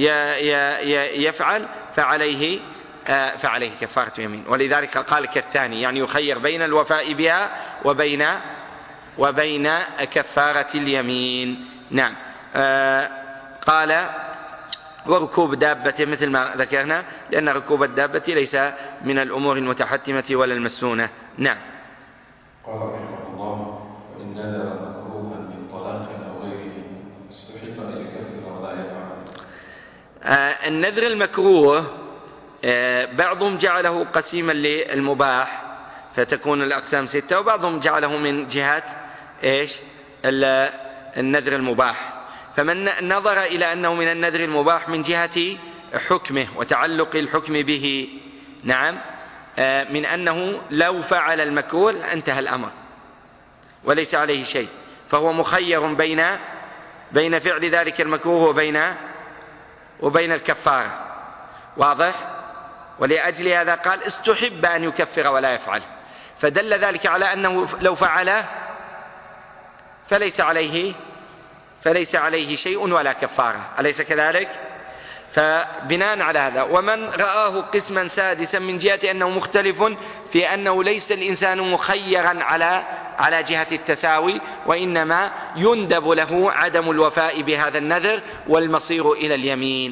A: يفعل فعليه فعليه كفارة يمين. ولذلك قال كالثاني، يعني يخير بين الوفاء بها وبين وبين كفارة اليمين. نعم. قال وركوب دابة مثل ما ذكرنا، لأن ركوب الدابة ليس من الأمور المتحتمة ولا المسنونة. نعم.
B: قال رحمه الله وإن نذر مكروها من طلاق أو غيره استحب أن يكفر ولا يفعل.
A: آه النذر المكروه آه بعضهم جعله قسيما للمباح فتكون الأقسام ستة، وبعضهم جعله من جهة إيش النذر المباح. فمن نظر إلى أنه من النذر المباح من جهة حكمه وتعلق الحكم به، نعم، من أنه لو فعل المكروه انتهى الأمر وليس عليه شيء، فهو مخير بين بين فعل ذلك المكروه وبين وبين الكفارة. واضح؟ ولأجل هذا قال استحب أن يكفر ولا يفعل، فدل ذلك على أنه لو فعله فليس عليه فليس عليه شيء ولا كفارة، أليس كذلك؟ فبناء على هذا، ومن رآه قسما سادسا من جهة أنه مختلف في أنه ليس الإنسان مخيرا على على جهة التساوي، وإنما يندب له عدم الوفاء بهذا النذر والمصير إلى اليمين.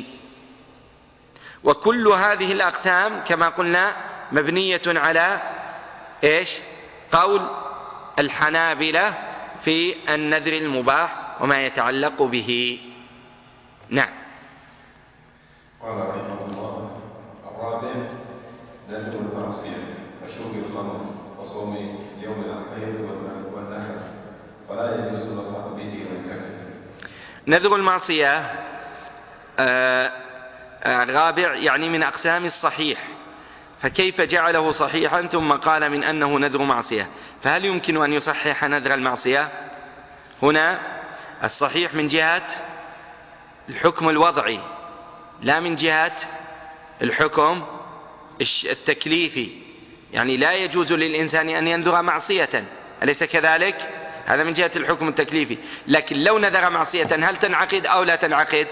A: وكل هذه الأقسام كما قلنا مبنية على إيش؟ قول الحنابلة في النذر المباح وما يتعلق به. نعم.
B: قال رحمه الله: الرابع نذر المعصية كشرب الخمر وصوم يوم العيد والنحر، فلا يجوز الوفاء به والكفر.
A: نذر المعصية آه الرابع يعني من أقسام الصحيح، فكيف جعله صحيحا ثم قال من أنه نذر معصية؟ فهل يمكن أن يصحح نذر المعصية؟ هنا الصحيح من جهة الحكم الوضعي لا من جهة الحكم التكليفي، يعني لا يجوز للإنسان أن ينذر معصية، أليس كذلك؟ هذا من جهة الحكم التكليفي. لكن لو نذر معصية هل تنعقد أو لا تنعقد؟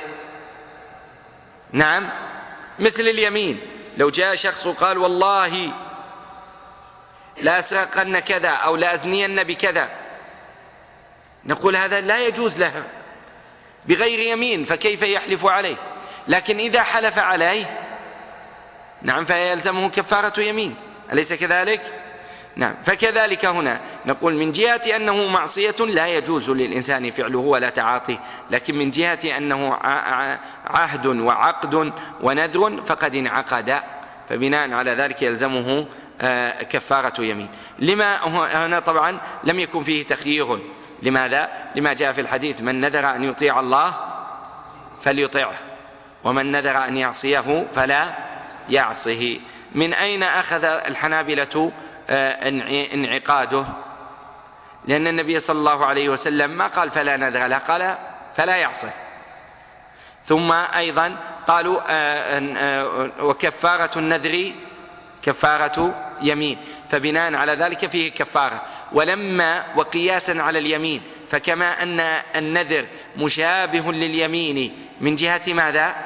A: نعم، مثل اليمين، لو جاء شخص وقال والله لا أسرقن كذا أو لا أزنين بكذا، نقول هذا لا يجوز له بغير يمين، فكيف يحلف عليه؟ لكن إذا حلف عليه نعم فيلزمه كفارة يمين، أليس كذلك؟ نعم. فكذلك هنا نقول من جهة أنه معصية لا يجوز للإنسان فعله ولا تعاطيه، لكن من جهة أنه عهد وعقد ونذر فقد انعقد، فبناء على ذلك يلزمه كفارة يمين. لما هنا طبعا لم يكن فيه تخيير، لماذا؟ لما جاء في الحديث: من نذر أن يطيع الله فليطيعه، ومن نذر أن يعصيه فلا يعصه. من أين أخذ الحنابلة انعقاده؟ لأن النبي صلى الله عليه وسلم ما قال فلا نذر له، قال فلا يعصه. ثم أيضا قالوا وكفارة النذر كفارة يمين، فبناء على ذلك فيه كفارة. ولما وقياسا على اليمين، فكما أن النذر مشابه لليمين من جهة ماذا؟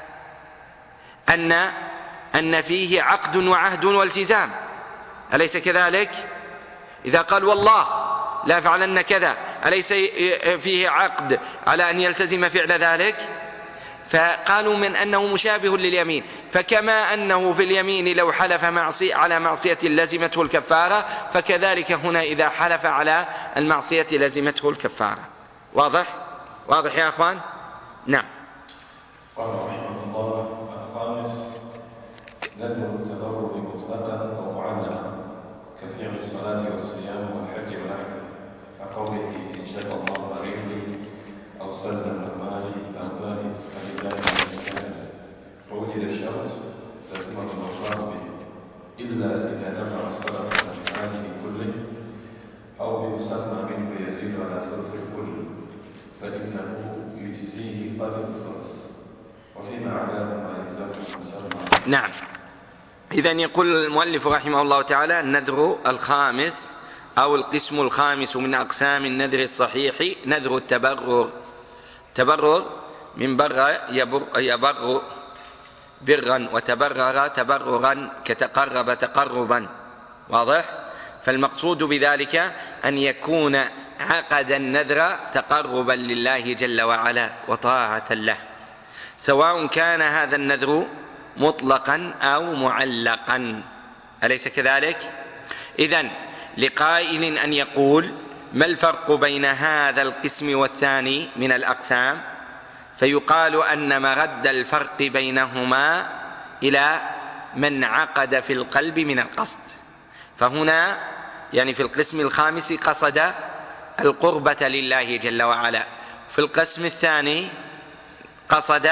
A: أن أن فيه عقد وعهد والتزام، أليس كذلك؟ إذا قال والله لا فعلن كذا، أليس فيه عقد على أن يلتزم فعل ذلك؟ فقالوا من أنه مشابه لليمين، فكما أنه في اليمين لو حلف معصي على معصية لزمته الكفارة، فكذلك هنا إذا حلف على المعصية لزمته الكفارة. واضح؟ واضح يا أخوان؟ نعم.
B: قال رحمه الله: الخامس نذر التبرع مطلقا أو معلقا كفعل الصلاة والصيام والحج ونحوه، كقوله إن شاء الله أريني أو سلم مالي أو مالي فلله المسلم، ووجد الشرط لازمه الوفاء به إلا إذا نفع الصدقة من ماله كله أو بمسمى منه يزيد على ثلث الكل، فإنه يجزيه قدر الثلث، وفيما عداه ما يلزمه المسمى.
A: نعم. إذن يقول المؤلف رحمه الله تعالى: النذر الخامس أو القسم الخامس من أقسام النذر الصحيح نذر التبرر. تبرر من بر يبر, يبر برا، وتبرر تبررا كتقرب تقربا. واضح؟ فالمقصود بذلك أن يكون عقد النذر تقربا لله جل وعلا وطاعة له، سواء كان هذا النذر مطلقا أو معلقا، أليس كذلك؟ إذن لقائل أن يقول: ما الفرق بين هذا القسم والثاني من الأقسام؟ فيقال أن مرد الفرق بينهما إلى من عقد في القلب من القصد. فهنا يعني في القسم الخامس قصد القربة لله جل وعلا، في القسم الثاني قصد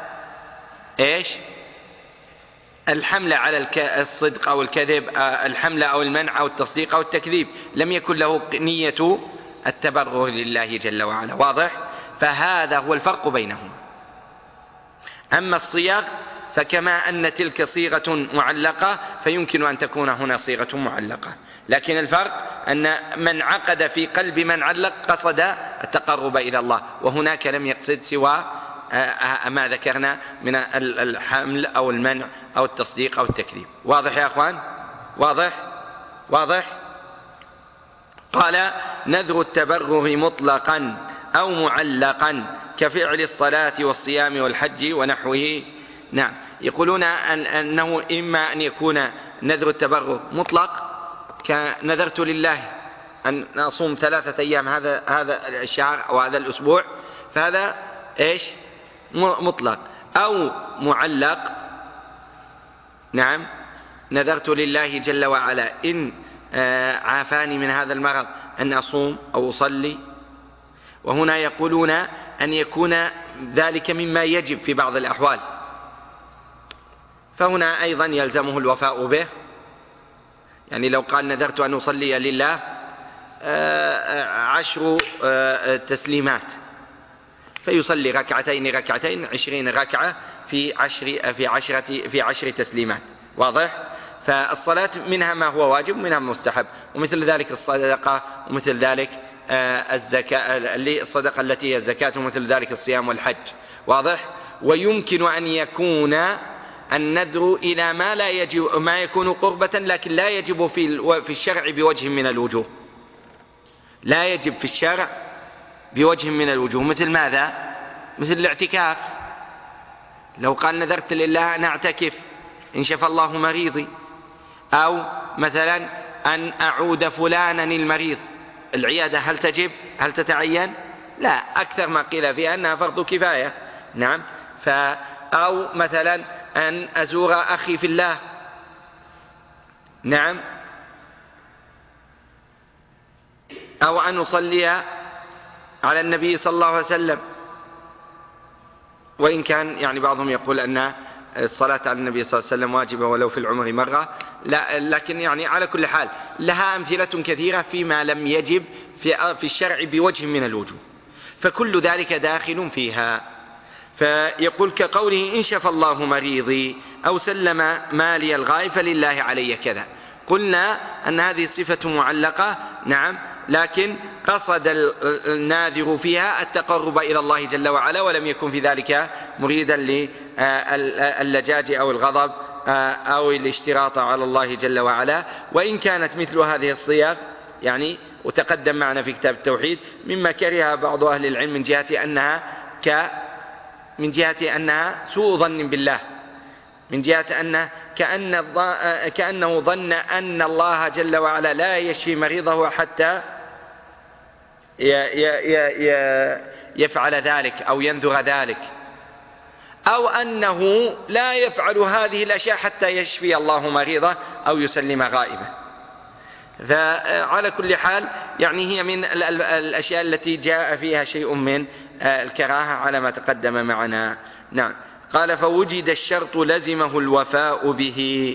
A: إيش؟ الحملة على الصدق أو الكذب، الحملة أو المنع أو التصديق أو التكذيب، لم يكن له نية التبرر لله جل وعلا. واضح؟ فهذا هو الفرق بينهما. أما الصيغ فكما أن تلك صيغة معلقة فيمكن أن تكون هنا صيغة معلقة، لكن الفرق أن من عقد في قلب من علق قصد التقرب إلى الله، وهناك لم يقصد سوى ما ذكرنا من الحمل أو المنع أو التصديق أو التكذيب. واضح يا أخوان؟ واضح؟ واضح؟ قال: نذر التبرع مطلقا أو معلقا كفعل الصلاة والصيام والحج ونحوه. نعم، يقولون أنه إما أن يكون نذر التبرع مطلق كنذرت لله أن أصوم ثلاثة أيام هذا هذا الشهر أو هذا الأسبوع، فهذا إيش؟ مطلق. أو معلق، نعم، نذرت لله جل وعلا إن عافاني من هذا المرض أن أصوم أو أصلي. وهنا يقولون أن يكون ذلك مما يجب في بعض الأحوال، فهنا أيضا يلزمه الوفاء به. يعني لو قال: نذرت أن أصلي لله عشر تسليمات، فيصلي ركعتين ركعتين عشرين ركعة في عشر في عشرة في عشر تسليمات. واضح؟ فالصلاة منها ما هو واجب ومنها مستحب، ومثل ذلك الصدقة، ومثل ذلك الزكاة الصدقة التي هي الزكاة، ومثل ذلك الصيام والحج. واضح؟ ويمكن أن يكون النذر إلى ما لا يجب، ما يكون قربة لكن لا يجب في الشرع بوجه من الوجوه، لا يجب في الشرع بوجه من الوجوه. مثل ماذا؟ مثل الاعتكاف. لو قال: نذرت لله أن أعتكف إن شفى الله مريضي، أو مثلا أن أعود فلانا المريض، العيادة هل تجب؟ هل تتعين؟ لا، أكثر ما قيل فيها أنها فرض كفاية. نعم. ف أو مثلا أن أزور أخي في الله، نعم، أو أن أصلي على النبي صلى الله عليه وسلم، وإن كان يعني بعضهم يقول أن الصلاة على النبي صلى الله عليه وسلم واجبة ولو في العمر مرة، لا، لكن يعني على كل حال لها أمثلة كثيرة فيما لم يجب في الشرع بوجه من الوجوه، فكل ذلك داخل فيها. فيقول: كقوله: إن شفى الله مريضي أو سلم مالي الغائب فلله علي كذا. قلنا أن هذه الصفة معلقة، نعم، لكن قصد الناذر فيها التقرب إلى الله جل وعلا، ولم يكن في ذلك مريدا للجاج أو الغضب أو الاشتراط على الله جل وعلا. وإن كانت مثل هذه الصيغ يعني وتقدم معنا في كتاب التوحيد مما كره بعض أهل العلم من جهة أنها ك من جهة أنها سوء ظن بالله، من جهة أنه كأن كأنه ظن أن الله جل وعلا لا يشفي مريضه حتى يفعل ذلك أو ينذر ذلك، أو أنه لا يفعل هذه الأشياء حتى يشفي الله مريضه أو يسلم غائبه. فعلى كل حال يعني هي من الأشياء التي جاء فيها شيء من الكراهة على ما تقدم معنا. نعم. قال: فوجد الشرط لزمه الوفاء به.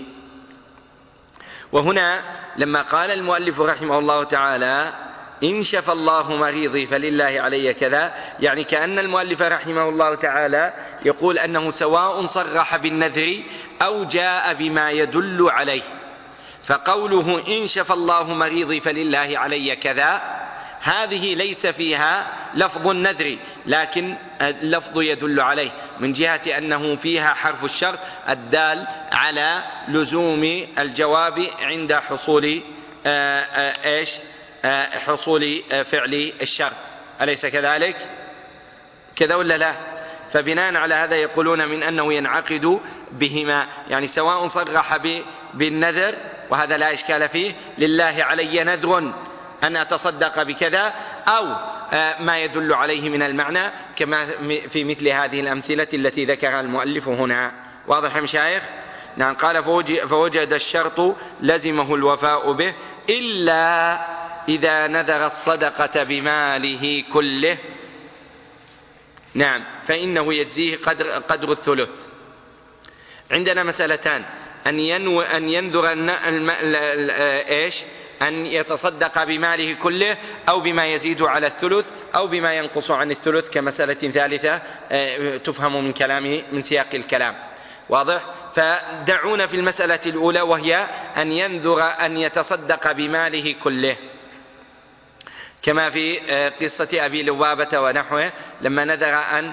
A: وهنا لما قال المؤلف رحمه الله تعالى: إن شفى الله مريضي فلله علي كذا، يعني كأن المؤلف رحمه الله تعالى يقول أنه سواء صرح بالنذر أو جاء بما يدل عليه. فقوله: إن شفى الله مريضي فلله علي كذا، هذه ليس فيها لفظ النذر، لكن اللفظ يدل عليه من جهة أنه فيها حرف الشرط الدال على لزوم الجواب عند حصول إيش حصول فعل الشرط. أليس كذلك؟ كذا ولا لا؟ فبناء على هذا يقولون من أنه ينعقد بهما، يعني سواء صرح بالنذر وهذا لا إشكال فيه، لله علي نذر أن أتصدق بكذا، أو ما يدل عليه من المعنى كما في مثل هذه الأمثلة التي ذكرها المؤلف هنا. واضح يا مشايخ؟ نعم. قال: فوجد الشرط لزمه الوفاء به إلا إذا نذر الصدقة بماله كله، نعم، فإنه يجزيه قدر, قدر الثلث. عندنا مسألتان: أن ينو أن ينذر الم... إيش أن يتصدق بماله كله، أو بما يزيد على الثلث، أو بما ينقص عن الثلث، كمسألة ثالثة تفهم من كلام من سياق الكلام. واضح؟ فدعونا في المسألة الأولى، وهي أن ينذر أن يتصدق بماله كله. كما في قصة أبي لبابة ونحوه لما نذر أن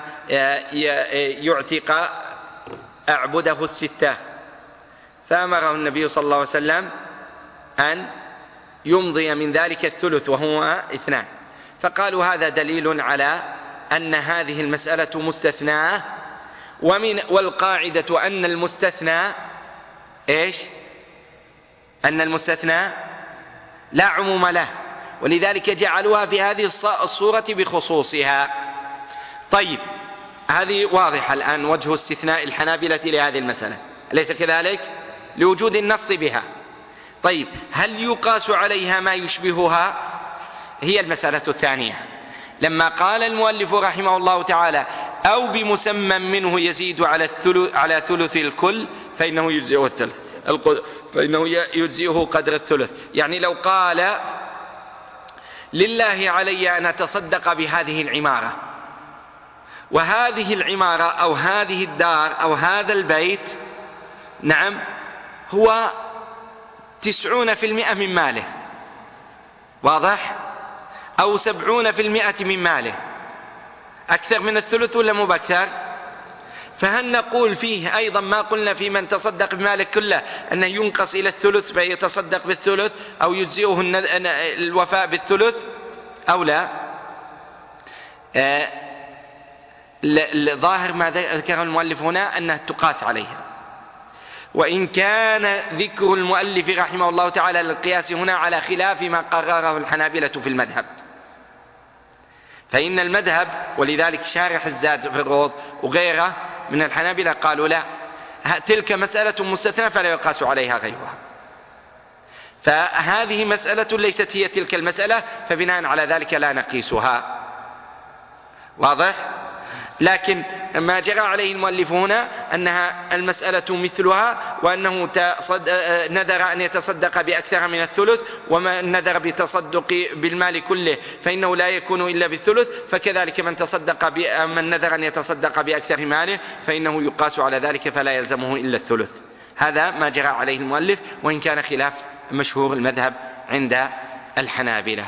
A: يعتق أعبده الستة، فأمره النبي صلى الله عليه وسلم أن يمضي من ذلك الثلث وهو اثنان، فقالوا هذا دليل على أن هذه المسألة مستثناة، ومن والقاعدة أن المستثنى إيش؟ أن المستثنى لا عموم له، ولذلك جعلوها في هذه الصورة بخصوصها. طيب، هذه واضحة الآن وجه استثناء الحنابلة لهذه المسألة، أليس كذلك؟ لوجود النص بها. طيب، هل يقاس عليها ما يشبهها؟ هي المسألة الثانية. لما قال المؤلف رحمه الله تعالى أو بمسمى منه يزيد على الثلث على ثلث الكل فإنه يجزئه الثلث فإنه يجزئه قدر الثلث، يعني لو قال لله علي أن أتصدق بهذه العمارة، وهذه العمارة أو هذه الدار أو هذا البيت نعم هو تسعون في المئة من ماله، واضح؟ أو سبعون في المئة من ماله، أكثر من الثلث ولا مو بأكثر؟ فهل نقول فيه أيضا ما قلنا في من تصدق بماله كله أنه ينقص إلى الثلث فيتصدق بالثلث أو يجزئه الوفاء بالثلث أو لا؟ آه ظاهر ما ذكر المؤلف هنا أنها تقاس عليها، وإن كان ذكر المؤلف رحمه الله تعالى للقياس هنا على خلاف ما قرره الحنابلة في المذهب، فإن المذهب ولذلك شارح الزاد في الروض وغيره من الحنابلة قالوا لا، تلك مسألة مستثنى فلا يقاس عليها غيرها، فهذه مسألة ليست هي تلك المسألة، فبناء على ذلك لا نقيسها، واضح؟ لكن ما جرى عليه المؤلف هنا أنها المسألة مثلها، وأنه نذر أن يتصدق بأكثر من الثلث، وما نذر بتصدق بالمال كله فإنه لا يكون إلا بالثلث، فكذلك من تصدق من نذر أن يتصدق بأكثر ماله فإنه يقاس على ذلك فلا يلزمه إلا الثلث. هذا ما جرى عليه المؤلف، وإن كان خلاف مشهور المذهب عند الحنابلة.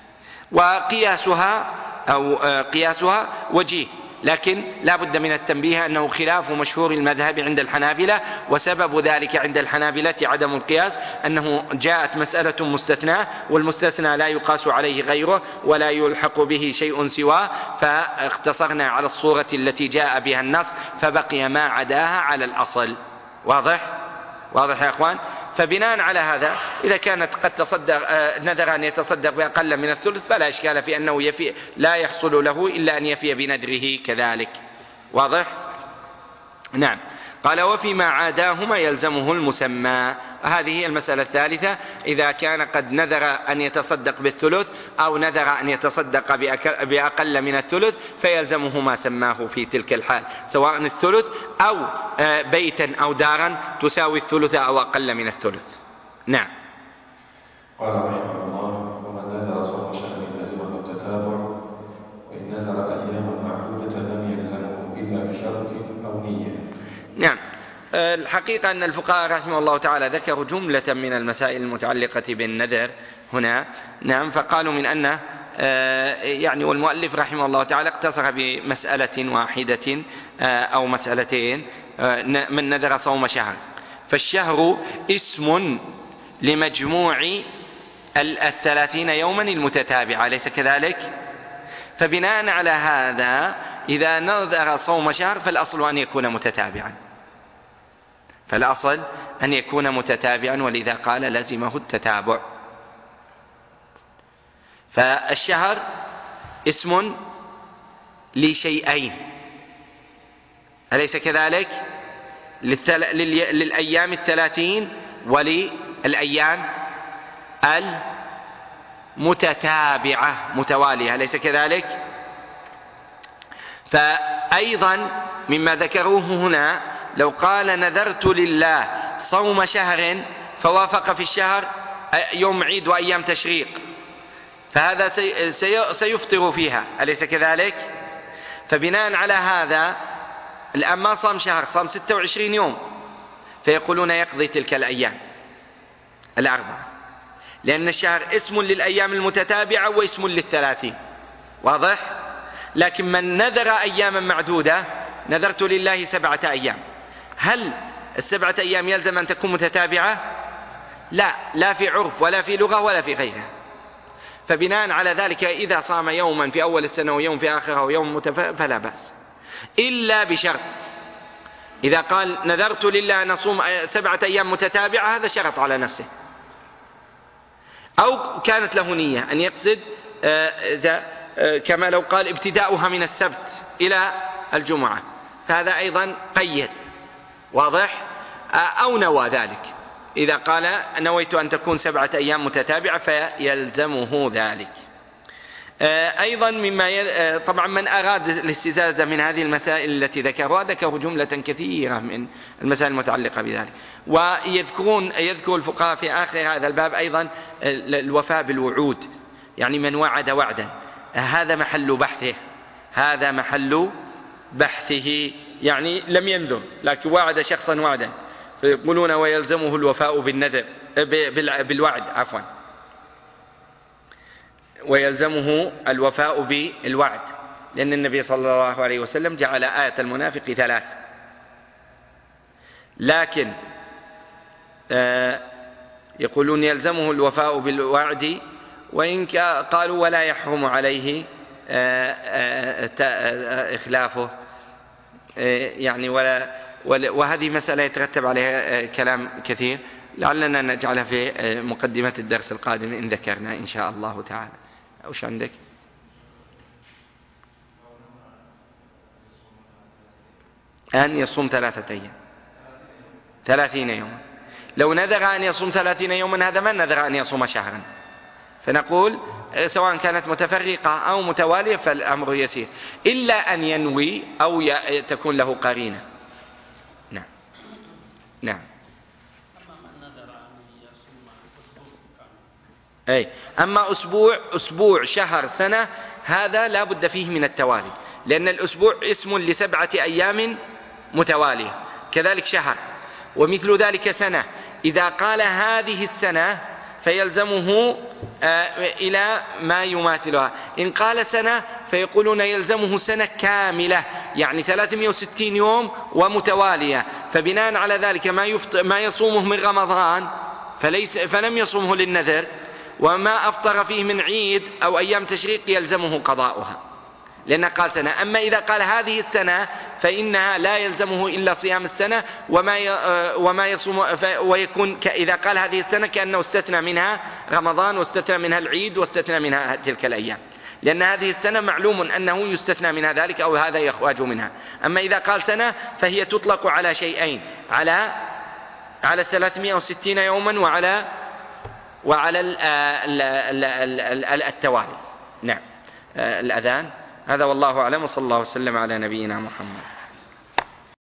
A: وقياسها أو قياسها وجيه، لكن لا بد من التنبيه أنه خلاف مشهور المذهب عند الحنابلة، وسبب ذلك عند الحنابلة عدم القياس، أنه جاءت مسألة مستثناة، والمستثنى لا يقاس عليه غيره ولا يلحق به شيء سواه، فاختصرنا على الصورة التي جاء بها النص، فبقي ما عداها على الأصل. واضح؟ واضح يا أخوان؟ فبناء على هذا إذا كانت قد تصدق نذر أن يتصدق بأقل من الثلث فلا إشكال في أنه يفي لا يحصل له إلا أن يفي بنذره كذلك. واضح؟ نعم. قال وفيما عاداهما يلزمه المسمى. هذه هي المسألة الثالثة، إذا كان قد نذر أن يتصدق بالثلث أو نذر أن يتصدق بأقل من الثلث فيلزمه ما سماه في تلك الحال، سواء الثلث أو بيتا أو دارا تساوي الثلث أو أقل من الثلث. نعم.
B: قال رحمه الله ومن نذر صوم شهر لزمه التتابع، وإن نذر أياما معدودة لم يلزمه إلا بشرط أو نية.
A: نعم. الحقيقة أن الفقهاء رحمه الله تعالى ذكروا جملة من المسائل المتعلقة بالنذر هنا. نعم. فقالوا من أنه يعني والمؤلف رحمه الله تعالى اقتصر بمسألة واحدة أو مسألتين، من نذر صوم شهر، فالشهر اسم لمجموع الثلاثين يوما المتتابعة، أليس كذلك؟ فبناء على هذا إذا نذر صوم شهر فالأصل أن يكون متتابعا، فالأصل أن يكون متتابعا، ولذا قال لزمه التتابع. فالشهر اسم لشيئين، أليس كذلك؟ للأيام الثلاثين وللأيام المتتابعة متوالية، أليس كذلك؟ فأيضا مما ذكروه هنا لو قال نذرت لله صوم شهر فوافق في الشهر يوم عيد وأيام تشريق، فهذا سيفطر فيها، أليس كذلك؟ فبناء على هذا الآن ما صام شهر، صام ستة وعشرين يوم، فيقولون يقضي تلك الأيام الأربعة. لأن الشهر اسم للأيام المتتابعة واسم للثلاثين، واضح؟ لكن من نذر أياما معدودة، نذرت لله سبعة أيام، هل السبعة أيام يلزم أن تكون متتابعة؟ لا، لا في عرف ولا في لغة ولا في غيرها. فبناء على ذلك إذا صام يوما في أول السنة ويوم في آخرها ويوم متفرق فلا بأس، إلا بشرط. إذا قال نذرت لله أن أصوم سبعة أيام متتابعة، هذا شرط على نفسه، أو كانت له نية أن يقصد كما لو قال ابتداؤها من السبت إلى الجمعة، فهذا أيضا قيد، واضح؟ أو نوى ذلك، إذا قال نويت أن تكون سبعة أيام متتابعة فيلزمه ذلك. أيضا مما طبعا من أراد الاستزادة من هذه المسائل التي ذكرها، ذكروا جملة كثيرة من المسائل المتعلقة بذلك، ويذكرون يذكر الفقهاء في آخر هذا الباب أيضا الوفاء بالوعود، يعني من وعد وعدا هذا محل بحثه، هذا محل بحثه، يعني لم ينذر لكن وعد شخصا وعدا، فيقولون ويلزمه الوفاء بالنذر بالوعد عفوا ويلزمه الوفاء بالوعد، لأن النبي صلى الله عليه وسلم جعل آية المنافق ثلاث. لكن آه يقولون يلزمه الوفاء بالوعد، وإن قالوا ولا يحرم عليه آه آه إخلافه، آه يعني ولا وهذه مسألة يترتب عليها كلام كثير، لعلنا نجعلها في مقدمة الدرس القادم إن ذكرنا إن شاء الله تعالى. وش عندك؟ أن يصوم ثلاثة أيام ثلاثين يوما. لو نذر أن يصوم ثلاثين يوما هذا ما نذر أن يصوم شهرا، فنقول سواء كانت متفرقة أو متوالية فالأمر يسير، إلا أن ينوي أو تكون له قرينة. نعم نعم. أي أما أسبوع أسبوع شهر سنة هذا لا بد فيه من التوالي، لأن الأسبوع اسم لسبعة أيام متوالية، كذلك شهر، ومثل ذلك سنة. إذا قال هذه السنة فيلزمه إلى ما يماثلها، إن قال سنة فيقولون يلزمه سنة كاملة، يعني ثلاثمائة وستين يوم ومتوالية، فبناء على ذلك ما, ما يصومه من رمضان فليس فلم يصومه للنذر، وما أفطر فيه من عيد أو أيام تشريق يلزمه قضاؤها، لأنه قال سنة. أما إذا قال هذه السنة فإنها لا يلزمه إلا صيام السنة وما وما يصوم، ويكون إذا قال هذه السنة كأنه استثنى منها رمضان واستثنى منها العيد واستثنى منها تلك الأيام، لأن هذه السنة معلوم أنه يستثنى منها ذلك أو هذا يخرج منها. أما إذا قال سنة فهي تطلق على شيئين، على على ثلاثمائة وستين يوما وعلى وعلى التوالي. نعم. الأذان هذا والله أعلم، وصلى الله وسلم على نبينا محمد.